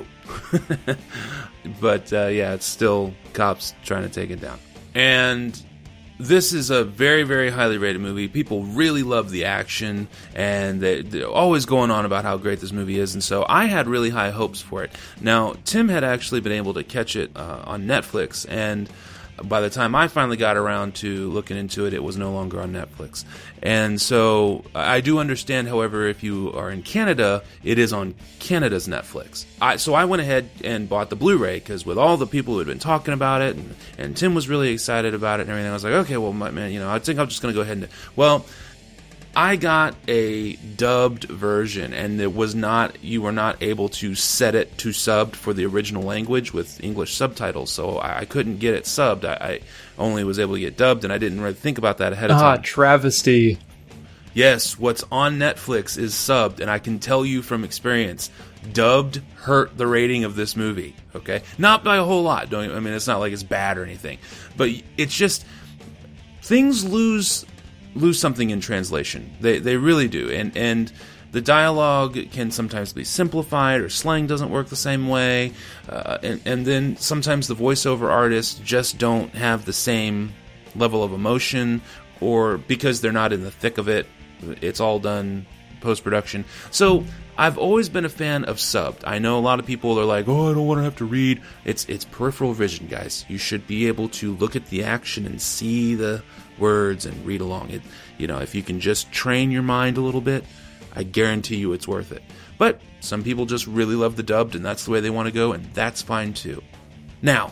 But, uh, yeah, it's still cops trying to take it down. And this is a very, very highly rated movie. People really love the action, and they, they're always going on about how great this movie is, and so I had really high hopes for it. Now, Tim had actually been able to catch it uh, on Netflix, and by the time I finally got around to looking into it, it was no longer on Netflix. And so I do understand, however, if you are in Canada, it is on Canada's Netflix. I, so I went ahead and bought the Blu-ray, because with all the people who had been talking about it, and, and Tim was really excited about it and everything, I was like, okay, well, my, man, you know, I think I'm just going to go ahead and... Well, I got a dubbed version, and it was not, you were not able to set it to subbed for the original language with English subtitles, so I, I couldn't get it subbed. I, I only was able to get dubbed, and I didn't really think about that ahead of ah, time. Ah, travesty. Yes, what's on Netflix is subbed, and I can tell you from experience, dubbed hurt the rating of this movie, okay? Not by a whole lot. Don't, I mean, it's not like it's bad or anything. But it's just, things lose lose something in translation. They they really do. And, and the dialogue can sometimes be simplified, or slang doesn't work the same way. Uh, and, and then sometimes the voiceover artists just don't have the same level of emotion, or because they're not in the thick of it, it's all done post-production. So I've always been a fan of subbed. I know a lot of people are like, oh, I don't want to have to read. It's it's peripheral vision, guys. You should be able to look at the action and see the words and read along. It, you know, if you can just train your mind a little bit, I guarantee you it's worth it. But some people just really love the dubbed, and that's the way they want to go, and that's fine too. Now,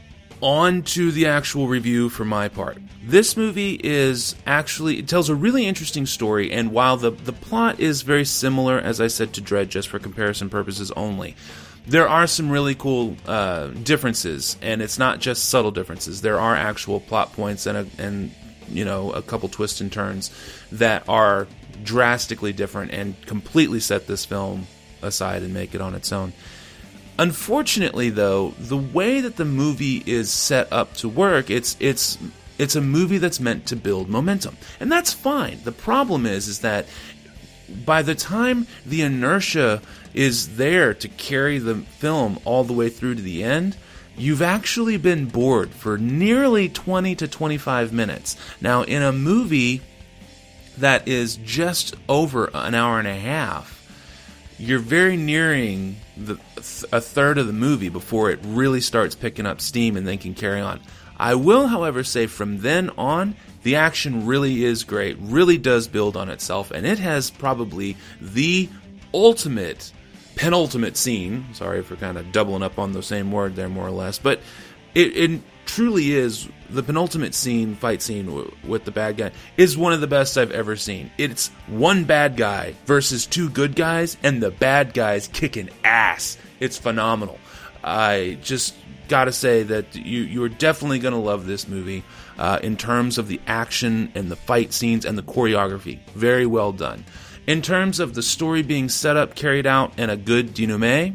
on to the actual review for my part. This movie is actually, it tells a really interesting story, and while the, the plot is very similar, as I said, to Dredd, just for comparison purposes only, there are some really cool uh, differences, and it's not just subtle differences. There are actual plot points and, a, and you know, a couple twists and turns that are drastically different and completely set this film aside and make it on its own. Unfortunately, though, the way that the movie is set up to work, it's it's it's a movie that's meant to build momentum, and that's fine. The problem is, is that by the time the inertia is there to carry the film all the way through to the end, you've actually been bored for nearly twenty to twenty-five minutes. Now, in a movie that is just over an hour and a half, you're very nearing the a third of the movie before it really starts picking up steam and then can carry on. I will, however, say from then on, the action really is great, really does build on itself, and it has probably the ultimate, penultimate scene. Sorry for kind of doubling up on the same word there, more or less, but it, it truly is the penultimate scene, fight scene w- with the bad guy, is one of the best I've ever seen. It's one bad guy versus two good guys, and the bad guy's kicking ass. It's phenomenal. I just gotta say that you you're definitely gonna love this movie uh, in terms of the action and the fight scenes and the choreography. Very well done. In terms of the story being set up, carried out, and a good denouement,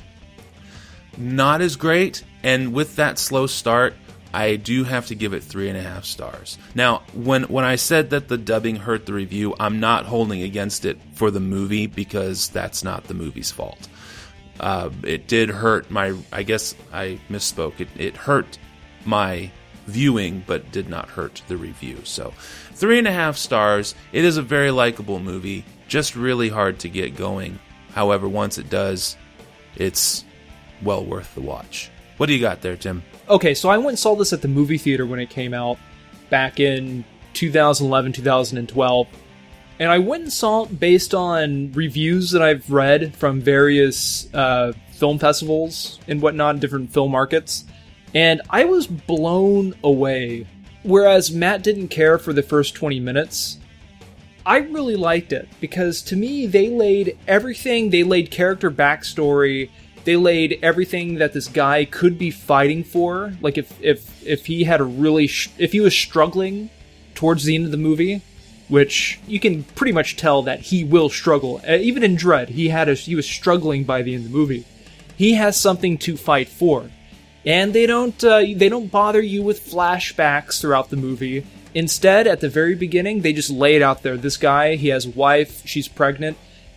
not as great. And with that slow start, I do have to give it three and a half stars. Now, when when I said that the dubbing hurt the review, I'm not holding against it for the movie, because that's not the movie's fault. Uh, it did hurt my, I guess I misspoke. It, it hurt my viewing, but did not hurt the review. So, three and a half stars. It is a very likable movie, just really hard to get going. However, once it does, it's well worth the watch. What do you got there, Tim? Okay, so I went and saw this at the movie theater when it came out back in two thousand eleven, two thousand twelve. And I went and saw it based on reviews that I've read from various uh, film festivals and whatnot in different film markets. And I was blown away. Whereas Matt didn't care for the first twenty minutes, I really liked it. Because to me, they laid everything, they laid character backstory, they laid everything that this guy could be fighting for. Like if if if he had a really sh- if he was struggling towards the end of the movie, which you can pretty much tell that he will struggle. Uh, even in Dredd, he had a, he was struggling by the end of the movie. He has something to fight for, and they don't uh, they don't bother you with flashbacks throughout the movie. Instead, at the very beginning, they just lay it out there. This guy, he has a wife, she's pregnant.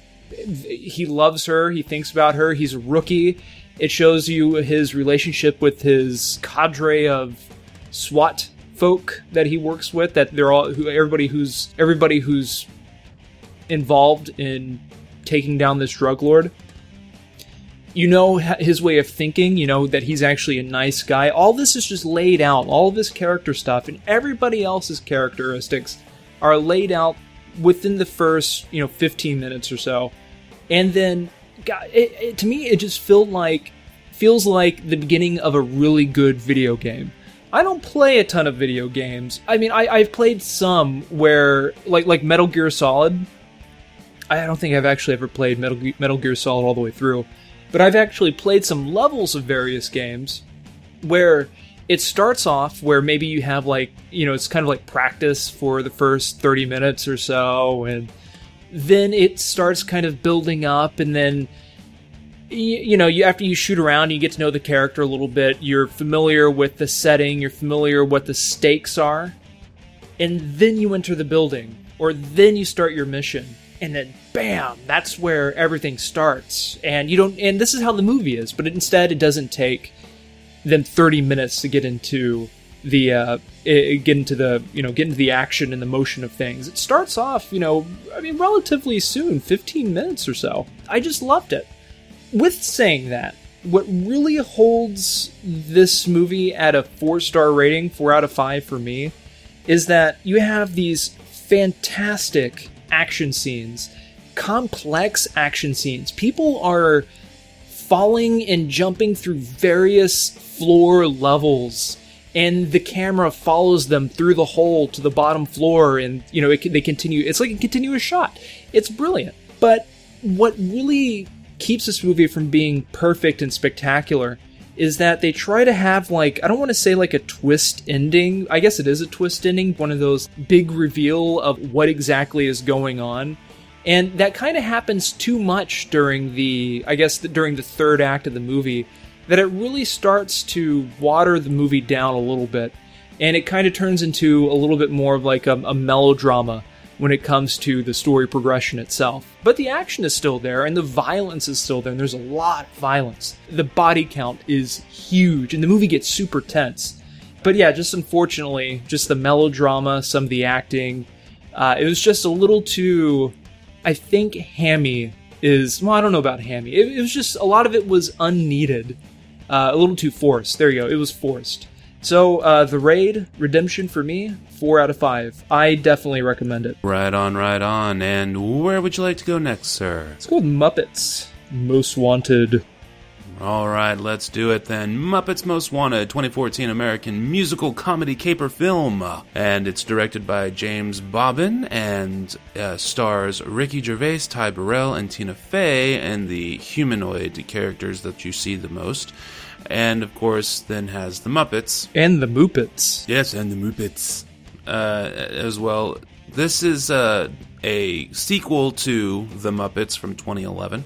He loves her. He thinks about her. He's a rookie. It shows you his relationship with his cadre of SWAT folk that he works with. That they're all who everybody who's everybody who's involved in taking down this drug lord. You know his way of thinking. You know that he's actually a nice guy. All this is just laid out. All of his character stuff and everybody else's characteristics are laid out within the first, you know, fifteen minutes or so. And then, God, it, it, to me, it just felt like, feels like the beginning of a really good video game. I don't play a ton of video games. I mean, I, I've played some where, like like Metal Gear Solid. I don't think I've actually ever played Metal, Metal Gear Solid all the way through. But I've actually played some levels of various games where it starts off where maybe you have like, you know, it's kind of like practice for the first thirty minutes or so, and then it starts kind of building up, and then you, you know, you after you shoot around, you get to know the character a little bit. You're familiar with the setting, you're familiar what the stakes are, and then you enter the building, or then you start your mission, and then bam, that's where everything starts. And you don't, and this is how the movie is, but instead it doesn't take them thirty minutes to get into the uh, get into the you know get into the action and the motion of things. It starts off, you know, I mean, relatively soon, fifteen minutes or so. I just loved it. With saying that, what really holds this movie at a four-star rating, four out of five for me, is that you have these fantastic action scenes, complex action scenes. People are falling and jumping through various floor levels, and the camera follows them through the hole to the bottom floor, and you know it, they continue. It's like a continuous shot. It's brilliant. But what really keeps this movie from being perfect and spectacular is that they try to have, like, I don't want to say like a twist ending. I guess it is a twist ending, one of those big reveal of what exactly is going on. And that kind of happens too much during the, I guess, the, during the third act of the movie, that it really starts to water the movie down a little bit. And it kind of turns into a little bit more of like a, a melodrama when it comes to the story progression itself. But the action is still there, and the violence is still there, and there's a lot of violence. The body count is huge, and the movie gets super tense. But yeah, just unfortunately, just the melodrama, some of the acting, uh, it was just a little too, I think hammy is, well, I don't know about hammy. It, it was just, a lot of it was unneeded. Uh, a little too forced. There you go, it was forced. So, uh, The Raid, Redemption for me, four out of five. I definitely recommend it. Right on, right on. And where would you like to go next, sir? Let's go with Muppets Most Wanted. All right, let's do it then. Muppets Most Wanted, twenty fourteen American musical comedy caper film. And it's directed by James Bobbin and uh, stars Ricky Gervais, Ty Burrell, and Tina Fey, and the humanoid characters that you see the most. And, of course, then has the Muppets. And the Muppets. Yes, and the Muppets uh, as well. This is uh, a sequel to The Muppets from twenty eleven.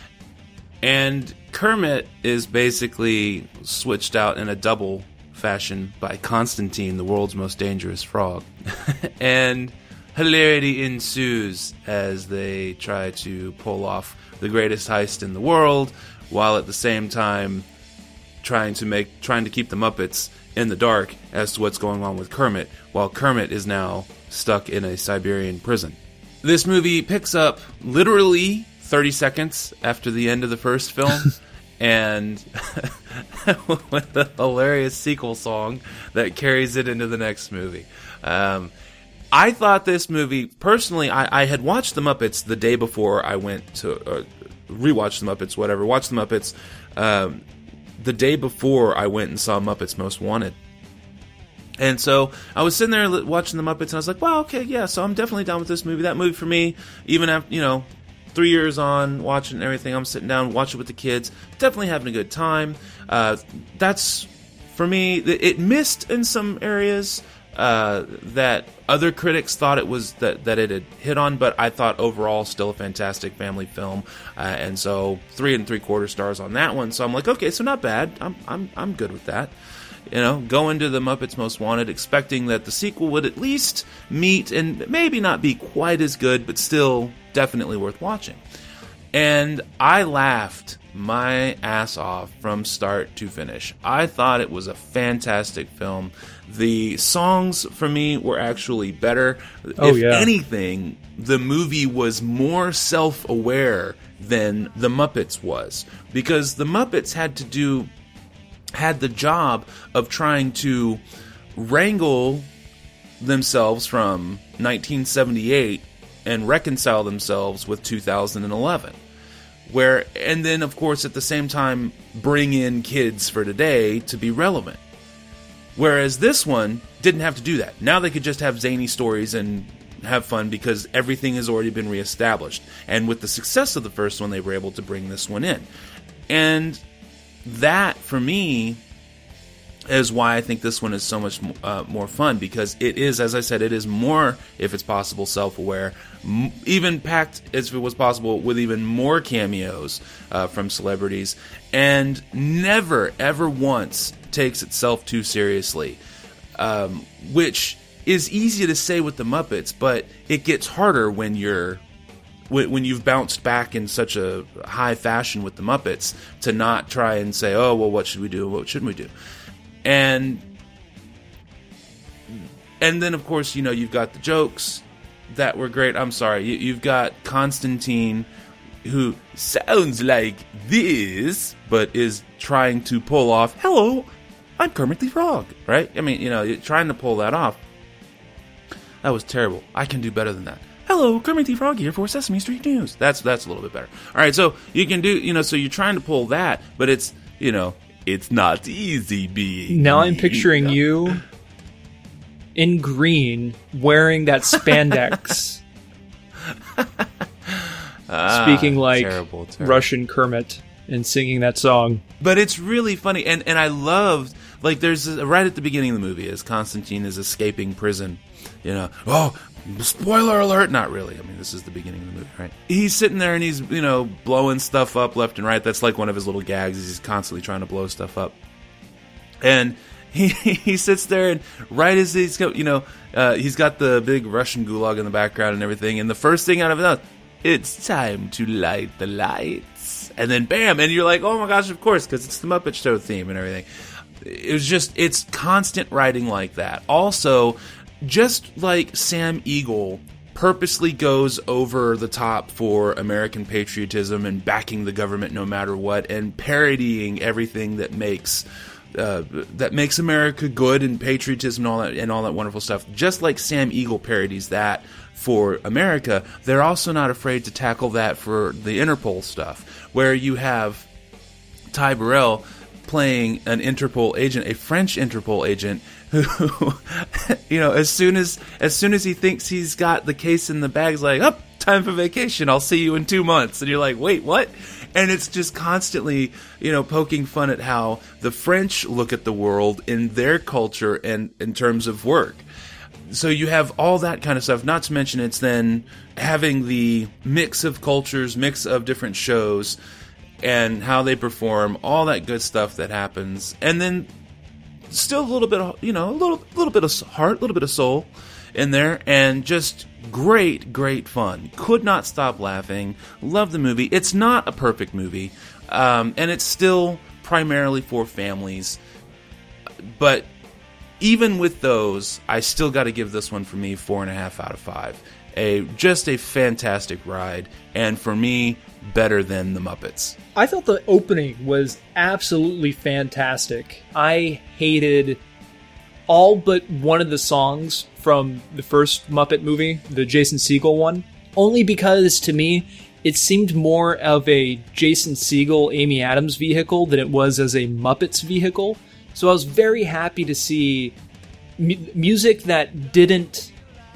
And Kermit is basically switched out in a double fashion by Constantine, the world's most dangerous frog. And hilarity ensues as they try to pull off the greatest heist in the world, while at the same time trying to make trying to keep the Muppets in the dark as to what's going on with Kermit, while Kermit is now stuck in a Siberian prison. This movie picks up literally thirty seconds after the end of the first film, and with a hilarious sequel song that carries it into the next movie. Um, I thought this movie, personally, I, I had watched the Muppets the day before I went to uh, rewatch the Muppets, whatever, watch the Muppets. Um, the day before I went and saw Muppets Most Wanted. And so I was sitting there watching the Muppets, and I was like, well, okay, yeah, so I'm definitely down with this movie. That movie for me, even after, you know, three years on, watching everything, I'm sitting down, watching it with the kids, definitely having a good time. Uh, that's, for me, it missed in some areas uh, that other critics thought it was, that, that it had hit on, but I thought overall still a fantastic family film. Uh, and so three and three quarter stars on that one. So I'm like, okay, so not bad. I'm I'm I'm good with that. You know, go into the Muppets Most Wanted expecting that the sequel would at least meet and maybe not be quite as good, but still definitely worth watching. And I laughed my ass off from start to finish. I thought it was a fantastic film. The songs, for me, were actually better. Oh, if yeah. anything, the movie was more self-aware than the Muppets was. Because the Muppets had to do, had the job of trying to wrangle themselves from nineteen seventy-eight and reconcile themselves with two thousand eleven. Where, and then, of course, at the same time, bring in kids for today to be relevant. Whereas this one didn't have to do that. Now they could just have zany stories and have fun because everything has already been reestablished. And with the success of the first one, they were able to bring this one in. And that, for me, is why I think this one is so much uh, more fun, because it is, as I said, it is more, if it's possible, self-aware, m- even packed, if it was possible, with even more cameos uh, from celebrities, and never, ever once takes itself too seriously, um, which is easy to say with the Muppets, but it gets harder when you're when you've bounced back in such a high fashion with the Muppets, to not try and say, oh, well, what should we do, what shouldn't we do? And and then, of course, you know, you've got the jokes that were great. I'm sorry, you, you've got Constantine, who sounds like this, but is trying to pull off, hello, I'm Kermit the Frog, right? I mean, you know, you're trying to pull that off. That was terrible. I can do better than that. Hello, Kermit the Frog here for Sesame Street News. That's that's a little bit better. All right, so you can do, you know, so you're trying to pull that, but it's, you know, it's not easy being. Now I'm picturing you in green wearing that spandex, ah, speaking like terrible, terrible. Russian Kermit and singing that song. But it's really funny, and, and I loved, like, there's a, right at the beginning of the movie, as Constantine is escaping prison, you know, oh, spoiler alert, not really, I mean, this is the beginning of the movie, right? He's sitting there and he's, you know, blowing stuff up left and right. That's like one of his little gags, he's constantly trying to blow stuff up. And he he sits there, and right as he's got, you know, uh, he's got the big Russian gulag in the background and everything, and the first thing out of his mouth, it's time to light the lights. And then bam, and you're like, oh my gosh, of course, because it's the Muppet Show theme and everything. It was just, it's constant writing like that. Also, just like Sam Eagle purposely goes over the top for American patriotism and backing the government no matter what, and parodying everything that makes uh, that makes America good, and patriotism and all that and all that wonderful stuff. Just like Sam Eagle parodies that for America, they're also not afraid to tackle that for the Interpol stuff, where you have Ty Burrell playing an Interpol agent, a French Interpol agent, who, you know, as soon as as soon as he thinks he's got the case in the bag, he's like, oh, time for vacation, I'll see you in two months. And you're like, wait, what? And it's just constantly, you know, poking fun at how the French look at the world in their culture and in terms of work. So you have all that kind of stuff, not to mention it's then having the mix of cultures, mix of different shows, and how they perform, all that good stuff that happens. And then still a little bit of, you know, a little little bit of heart, a little bit of soul in there, and just great, great fun. Could not stop laughing. Love the movie. It's not a perfect movie, um, and it's still primarily for families. But even with those, I still got to give this one, for me, four and a half out of five. A just a fantastic ride, and for me, better than the Muppets. I thought the opening was absolutely fantastic. I hated all but one of the songs from the first Muppet movie, the Jason Segel one, only because, to me, it seemed more of a Jason Segel, Amy Adams vehicle than it was as a Muppets vehicle. So I was very happy to see mu- music that didn't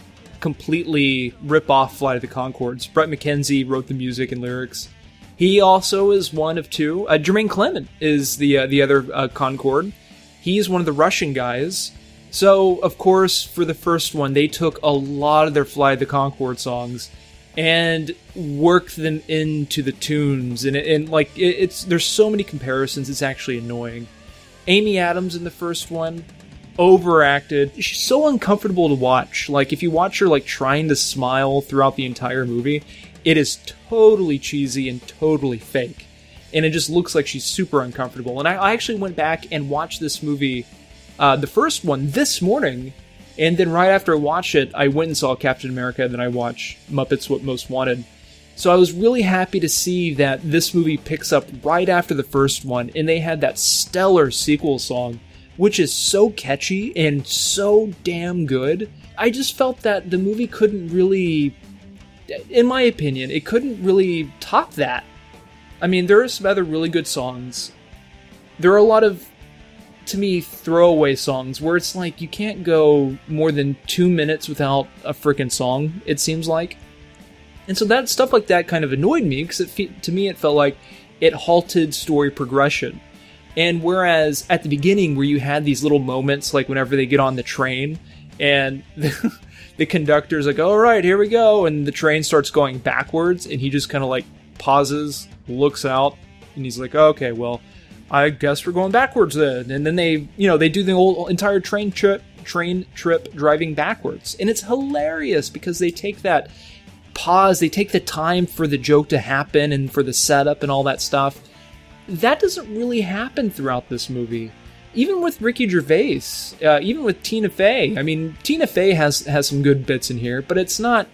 completely rip off Flight of the Conchords. Brett McKenzie wrote the music and lyrics. He also is one of two. Uh, Jermaine Clement is the uh, the other uh, Conchord. He's one of the Russian guys. So, of course, for the first one, they took a lot of their Flight of the Conchord songs and worked them into the tunes. And, and like, it, it's there's so many comparisons, it's actually annoying. Amy Adams in the first one, overacted. She's so uncomfortable to watch. Like, if you watch her, like, trying to smile throughout the entire movie, it is totally cheesy and totally fake. And it just looks like she's super uncomfortable. And I, I actually went back and watched this movie, uh, the first one, this morning. And then right after I watched it, I went and saw Captain America, and then I watched Muppets What Most Wanted. So I was really happy to see that this movie picks up right after the first one, and they had that stellar sequel song, which is so catchy and so damn good. I just felt that the movie couldn't really, in my opinion, it couldn't really top that. I mean, there are some other really good songs. There are a lot of, to me, throwaway songs where it's like you can't go more than two minutes without a frickin' song, it seems like. And so that stuff like that kind of annoyed me, because to me it felt like it halted story progression. And whereas at the beginning where you had these little moments, like whenever they get on the train and the, the conductor's like, all right, here we go. And the train starts going backwards and he just kind of like pauses, looks out, and he's like, okay, well, I guess we're going backwards then. And then they, you know, they do the whole entire train trip, train trip driving backwards. And it's hilarious because they take that pause, they take the time for the joke to happen and for the setup and all that stuff. That doesn't really happen throughout this movie. Even with Ricky Gervais, uh, even with Tina Fey. I mean, Tina Fey has, has some good bits in here, but it's not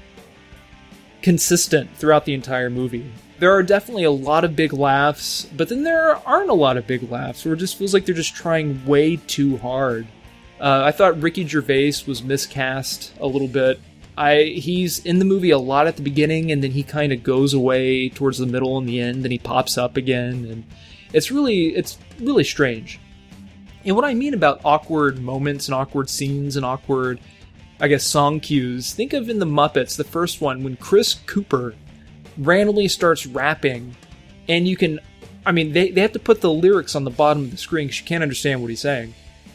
consistent throughout the entire movie. There are definitely a lot of big laughs, but then there aren't a lot of big laughs, where it just feels like they're just trying way too hard. Uh, I thought Ricky Gervais was miscast a little bit. I He's in the movie a lot at the beginning, and then he kind of goes away towards the middle and the end, and he pops up again, and it's really, it's really strange. And what I mean about awkward moments and awkward scenes and awkward, I guess, song cues, think of in The Muppets, the first one, when Chris Cooper randomly starts rapping, and you can, I mean, they, they have to put the lyrics on the bottom of the screen because you can't understand what he's saying.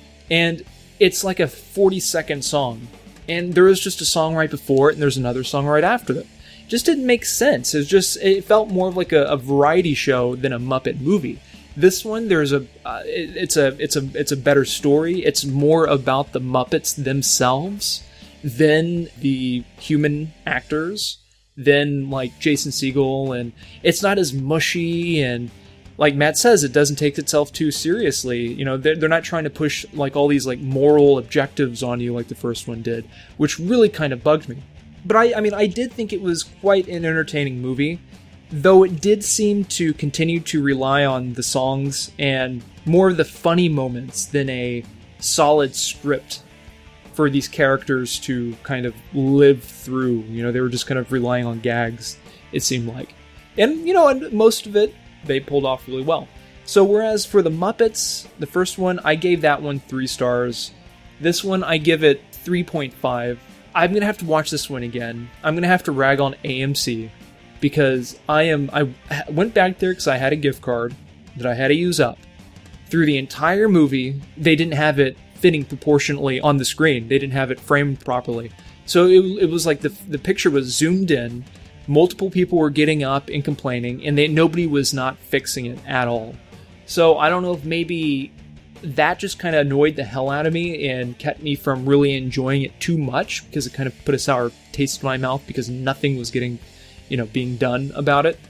And it's like a forty second song. And there was just a song right before it, and there's another song right after it. It just didn't make sense. It was just, it felt more of like a, a variety show than a Muppet movie. This one, there's a, uh, it, it's a, it's a, it's a better story. It's more about the Muppets themselves than the human actors, than like Jason Segel, and it's not as mushy, and like Matt says, it doesn't take itself too seriously. You know, they're, they're not trying to push like all these like moral objectives on you like the first one did, which really kind of bugged me. But I, I mean, I did think it was quite an entertaining movie, though it did seem to continue to rely on the songs and more of the funny moments than a solid script for these characters to kind of live through. You know, they were just kind of relying on gags, it seemed like. And, you know, and most of it, they pulled off really well. So whereas for the Muppets, the first one, I gave that one three stars. This one, I give it three point five. I'm going to have to watch this one again. I'm going to have to rag on A M C because I am, I went back there because I had a gift card that I had to use up. Through the entire movie, they didn't have it fitting proportionately on the screen. They didn't have it framed properly. So it, it was like the the picture was zoomed in, multiple people were getting up and complaining, and they, nobody was not fixing it at all. So I don't know if maybe that just kind of annoyed the hell out of me and kept me from really enjoying it too much, because it kind of put a sour taste in my mouth because nothing was getting, you know, being done about it,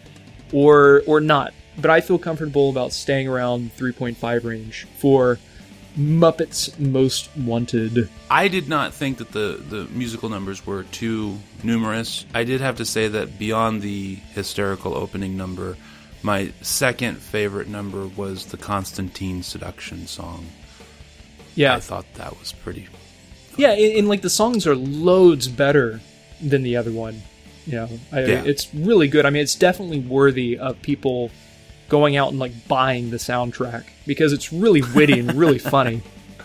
or or not. But I feel comfortable about staying around three point five range for Muppets Most Wanted. I did not think that the, the musical numbers were too numerous. I did have to say that beyond the hysterical opening number, my second favorite number was the Constantine Seduction song. Yeah. I thought that was pretty fun. Yeah, and, and like the songs are loads better than the other one. You know, I, yeah. It's really good. I mean, it's definitely worthy of people going out and like buying the soundtrack because it's really witty and really funny.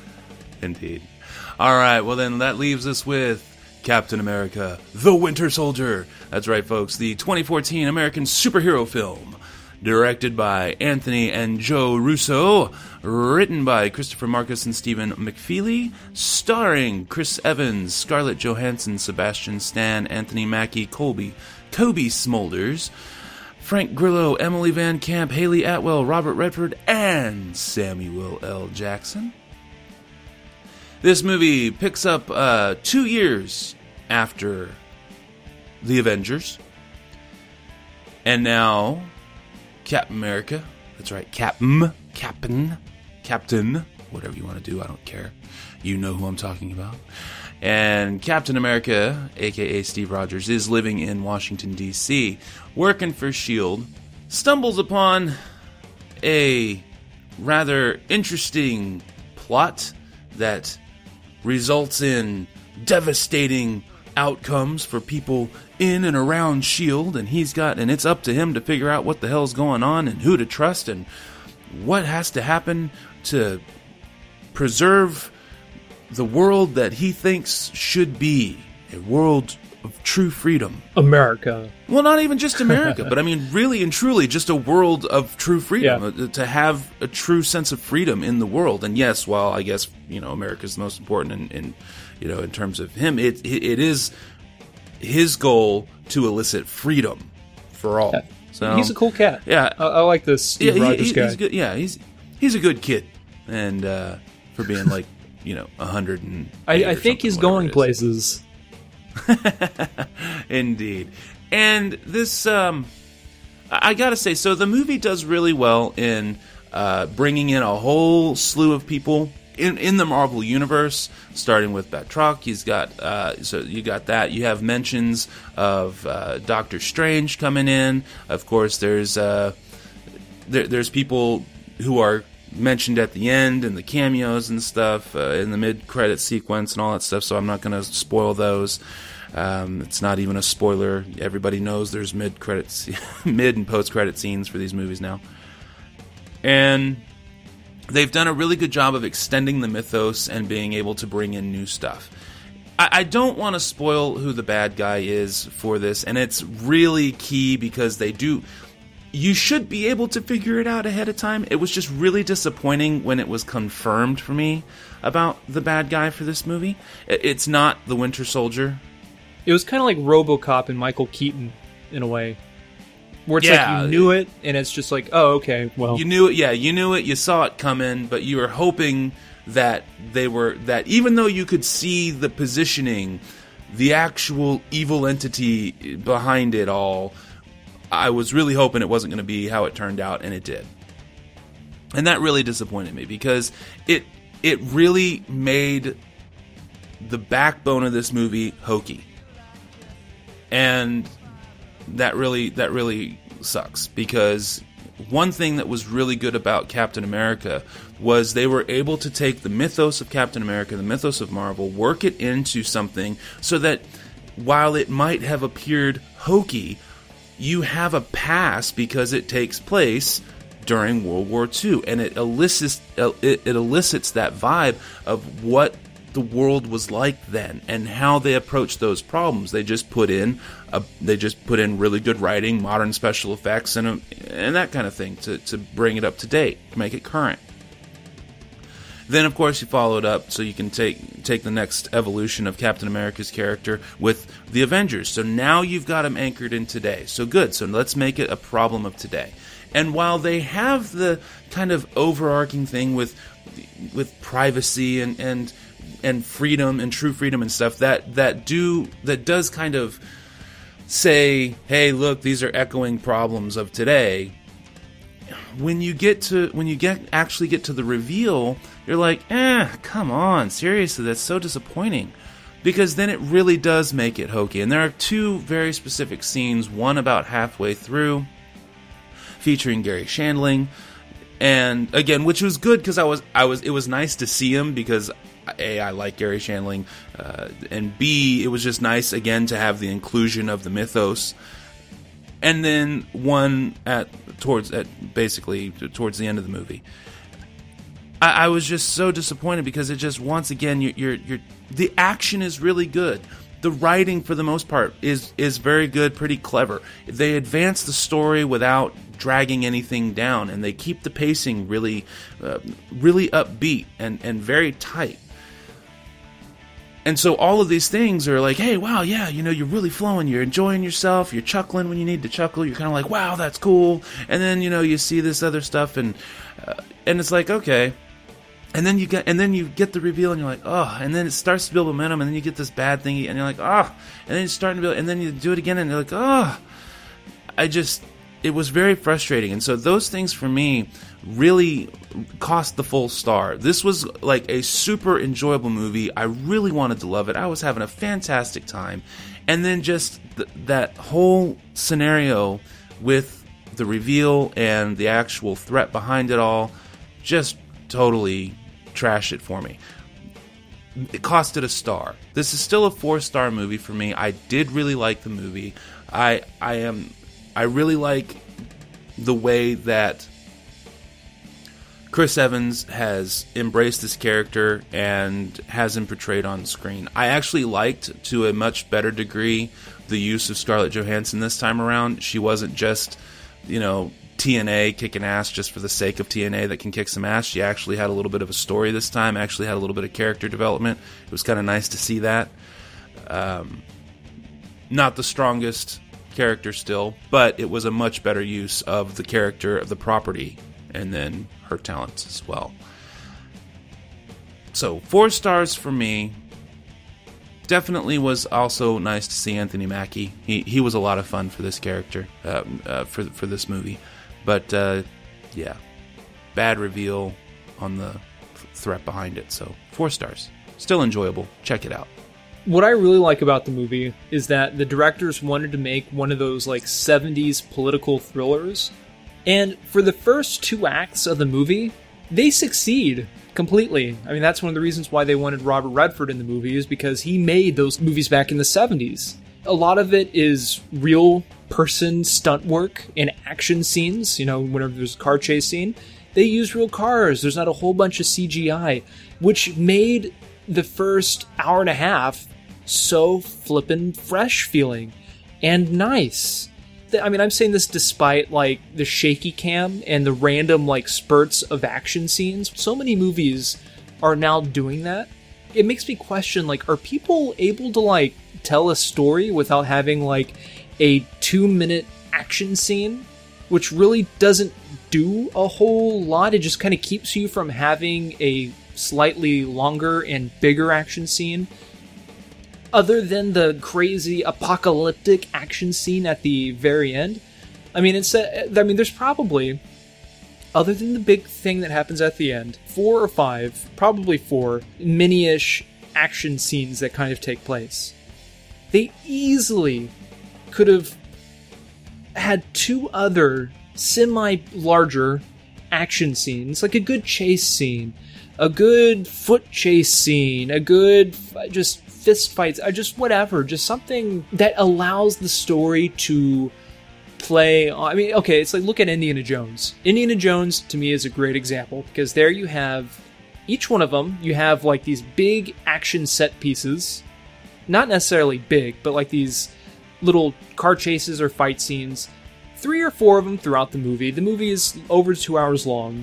Indeed. All right, well then that leaves us with Captain America, The Winter Soldier. That's right, folks, the twenty fourteen American superhero film, directed by Anthony and Joe Russo, written by Christopher Marcus and Stephen McFeely, starring Chris Evans, Scarlett Johansson, Sebastian Stan, Anthony Mackie, Colby, Kobe Smulders, Frank Grillo, Emily Van Camp, Haley Atwell, Robert Redford, and Samuel L. Jackson. This movie picks up uh, two years after The Avengers. And now, Captain America, that's right, Captain, Captain, Captain, whatever you want to do, I don't care. You know who I'm talking about. And Captain America, a k a. Steve Rogers, is living in Washington, D C, working for S H I E L D, stumbles upon a rather interesting plot that results in devastating outcomes for people in and around S H I E L D, and he's got, and it's up to him to figure out what the hell's going on and who to trust and what has to happen to preserve the world that he thinks should be a world of true freedom. America. Well, not even just America, but I mean, really and truly, just a world of true freedom. Yeah. Uh, To have a true sense of freedom in the world. And yes, while I guess, you know, America's the most important in, in you know, in terms of him, it it is his goal to elicit freedom for all. Yeah. So He's a cool cat. Yeah. I, I like this Steve yeah, he- Rogers he- guy. He's good. Yeah, he's he's a good kid, and uh, for being like you know a hundred and I, I think he's going places. Indeed. And this, um, I I gotta say, so the movie does really well in uh, bringing in a whole slew of people in, in the Marvel Universe, starting with Batroc. He's got, uh, so you got that. You have mentions of uh, Doctor Strange coming in. Of course, there's, uh, there, there's people who are mentioned at the end and the cameos and stuff uh, in the mid-credit sequence and all that stuff, so I'm not going to spoil those. Um, it's not even a spoiler. Everybody knows there's mid-credit, mid and post-credit scenes for these movies now. And they've done a really good job of extending the mythos and being able to bring in new stuff. I, I don't want to spoil who the bad guy is for this, and it's really key because they do... You should be able to figure it out ahead of time. It was just really disappointing when it was confirmed for me about the bad guy for this movie. It's not the Winter Soldier. It was kind of like RoboCop and Michael Keaton, in a way. Where it's Yeah. like you knew it, and it's just like, oh, okay, well... You knew it, yeah, you knew it, you saw it coming, but you were hoping that they were... That even though you could see the positioning, the actual evil entity behind it all... I was really hoping it wasn't going to be how it turned out, and it did. And that really disappointed me, because it it really made the backbone of this movie hokey. And that really that really sucks, because one thing that was really good about Captain America was they were able to take the mythos of Captain America, the mythos of Marvel, work it into something so that while it might have appeared hokey, you have a pass because it takes place during World War Two, and it elicits it, it elicits that vibe of what the world was like then and how they approached those problems. They just put in a, they just put in really good writing, modern special effects, and a, and that kind of thing to to bring it up to date, to make it current. Then, of course, you follow it up so you can take take the next evolution of Captain America's character with the Avengers. So now you've got him anchored in today. So good. So let's make it a problem of today. And while they have the kind of overarching thing with with privacy and and and freedom and true freedom and stuff that that do that does kind of say, hey, look, these are echoing problems of today. When you get to when you get actually get to the reveal, you're like, eh, come on, seriously, that's so disappointing. Because then it really does make it hokey. And there are two very specific scenes, one about halfway through, featuring Gary Shandling, and again, which was good because I was I was it was nice to see him because A, I like Gary Shandling, uh, and B, it was just nice again to have the inclusion of the mythos. And then one at towards at basically towards the end of the movie, I, I was just so disappointed because it just once again you're, you're you're the action is really good, the writing for the most part is is very good, pretty clever. They advance the story without dragging anything down, and they keep the pacing really uh, really upbeat and and very tight. And so all of these things are like, hey, wow, yeah, you know, you're really flowing, you're enjoying yourself, you're chuckling when you need to chuckle, you're kind of like, wow, that's cool. And then, you know, you see this other stuff, and uh, and it's like, okay. And then you get and then you get the reveal, and you're like, oh, and then it starts to build momentum, and then you get this bad thing, and you're like, oh, and then it's starting to build, and then you do it again, and you're like, oh, I just, it was very frustrating. And so those things for me really cost the full star. This was like a super enjoyable movie. I really wanted to love it. I was having a fantastic time. And then just th- that whole scenario with the reveal and the actual threat behind it all just totally trashed it for me. It cost it a star. This is still a four-star movie for me. I did really like the movie. I I am I really like the way that Chris Evans has embraced this character and has him portrayed on screen. I actually liked, to a much better degree, the use of Scarlett Johansson this time around. She wasn't just, you know, T N A kicking ass just for the sake of T N A that can kick some ass. She actually had a little bit of a story this time, actually had a little bit of character development. It was kind of nice to see that. Um, not the strongest character still, but it was a much better use of the character, of the property, and then her talents as well. So, four stars for me. Definitely was also nice to see Anthony Mackie. He he was a lot of fun for this character, uh, uh, for for this movie. But uh, yeah, bad reveal on the threat behind it. So four stars. Still enjoyable. Check it out. What I really like about the movie is that the directors wanted to make one of those like seventies political thrillers, and for the first two acts of the movie, they succeed completely. I mean, that's one of the reasons why they wanted Robert Redford in the movie, is because he made those movies back in the seventies. A lot of it is real person stunt work and action scenes. You know, whenever there's a car chase scene, they use real cars. There's not a whole bunch of C G I, which made the first hour and a half so flippin' fresh feeling and nice. I mean, I'm saying this despite, like, the shaky cam and the random, like, spurts of action scenes. So many movies are now doing that. It makes me question, like, are people able to, like, tell a story without having, like, a two-minute action scene, which really doesn't do a whole lot? It just kind of keeps you from having a slightly longer and bigger action scene. Other than the crazy apocalyptic action scene at the very end, I mean, it's a, I mean, there's probably, other than the big thing that happens at the end, four or five, probably four, mini-ish action scenes that kind of take place. They easily could have had two other semi-larger action scenes, like a good chase scene, a good foot chase scene, a good just fist fights, or just whatever, just something that allows the story to play. I mean, okay, it's like, look at Indiana Jones. Indiana Jones, to me, is a great example, because there you have, each one of them, you have like these big action set pieces, not necessarily big, but like these little car chases or fight scenes, three or four of them throughout the movie. The movie is over two hours long,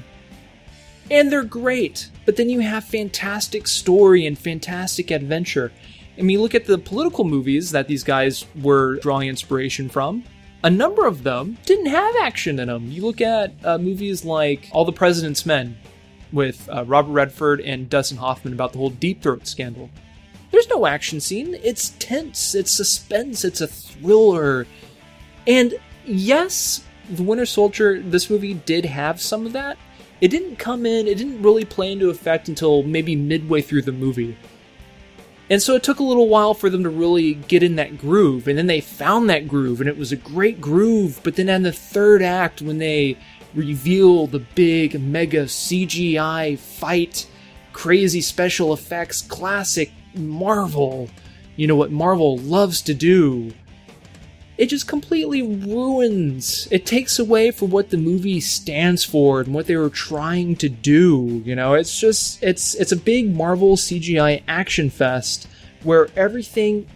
and they're great, but then you have fantastic story and fantastic adventure. I mean, look at the political movies that these guys were drawing inspiration from. A number of them didn't have action in them. You look at uh, movies like All the President's Men with uh, Robert Redford and Dustin Hoffman about the whole Deep Throat scandal. There's no action scene. It's tense. It's suspense. It's a thriller. And yes, The Winter Soldier, this movie did have some of that. It didn't come in, it didn't really play into effect until maybe midway through the movie. And so it took a little while for them to really get in that groove, and then they found that groove, and it was a great groove. But then in the third act, when they reveal the big, mega C G I fight, crazy special effects, classic Marvel, you know what Marvel loves to do, it just completely ruins. It takes away from what the movie stands for and what they were trying to do. You know, it's just, it's it's a big Marvel C G I action fest where everything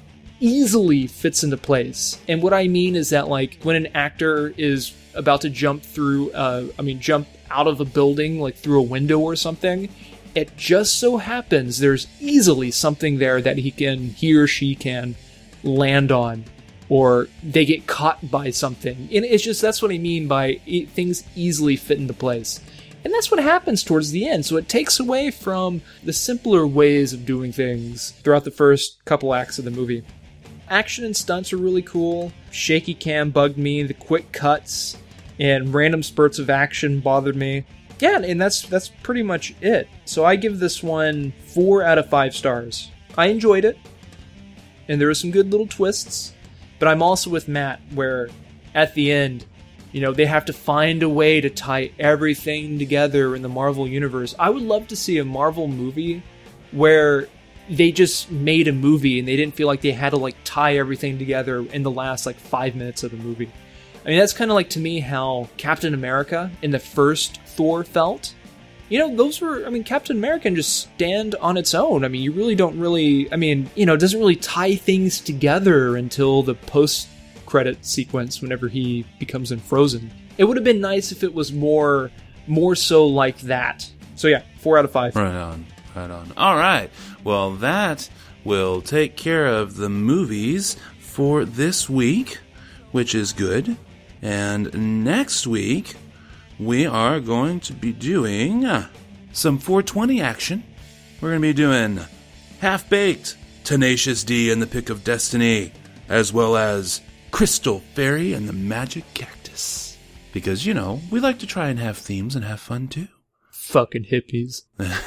easily fits into place. And what I mean is that, like, when an actor is about to jump through, uh, I mean, jump out of a building, like through a window or something, it just so happens there's easily something there that he can, he or she can land on. Or they get caught by something. And it's just, that's what I mean by it, things easily fit into place. And that's what happens towards the end. So it takes away from the simpler ways of doing things throughout the first couple acts of the movie. Action and stunts are really cool. Shaky cam bugged me. The quick cuts and random spurts of action bothered me. Yeah, and that's that's pretty much it. So I give this one four out of five stars. I enjoyed it. And there were some good little twists. But I'm also with Matt, where at the end, you know, they have to find a way to tie everything together in the Marvel Universe. I would love to see a Marvel movie where they just made a movie and they didn't feel like they had to, like, tie everything together in the last, like, five minutes of the movie. I mean, that's kind of like, to me, how Captain America in the first Thor felt. you know, those were, I mean, Captain America can just stand on its own. I mean, you really don't really, I mean, you know, it doesn't really tie things together until the post-credit sequence whenever he becomes unfrozen. It would have been nice if it was more, more so like that. So yeah, four out of five. Right on, right on. All right. Well, that will take care of the movies for this week, which is good. And next week, we are going to be doing some four twenty action. We're going to be doing Half-Baked, Tenacious D and the Pick of Destiny, as well as Crystal Fairy and the Magic Cactus. Because, you know, we like to try and have themes and have fun too. Fucking hippies.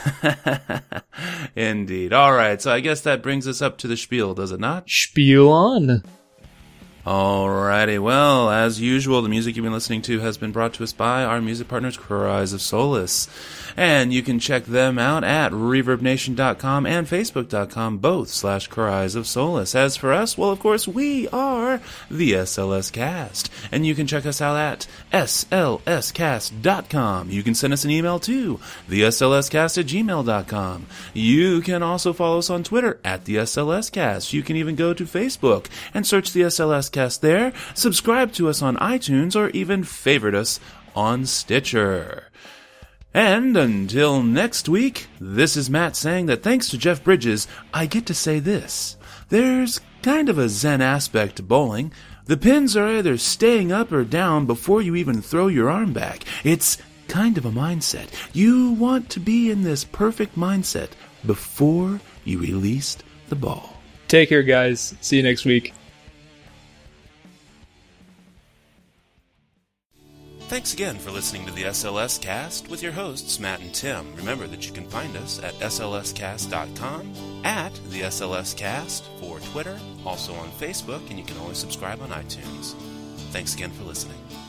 Indeed. All right, so I guess that brings us up to the spiel, does it not? Spiel on. Alrighty, well, as usual, the music you've been listening to has been brought to us by our music partners, Cries of Solace. And you can check them out at reverb nation dot com and facebook dot com, both slash Cries of Solace. As for us, well, of course, we are the S L S Cast. And you can check us out at S L S cast dot com. You can send us an email to the S L S cast at gmail dot com. You can also follow us on Twitter at the S L S Cast. You can even go to Facebook and search the S L S Cast there, subscribe to us on iTunes, or even favorite us on Stitcher. And until next week, this is Matt saying that thanks to Jeff Bridges, I get to say this. There's kind of a zen aspect to bowling. The pins are either staying up or down before you even throw your arm back. It's kind of a mindset. You want to be in this perfect mindset before you release the ball. Take care, guys. See you next week. Thanks again for listening to the S L S Cast with your hosts, Matt and Tim. Remember that you can find us at S L S cast dot com, at the S L S Cast for Twitter, also on Facebook, and you can always subscribe on iTunes. Thanks again for listening.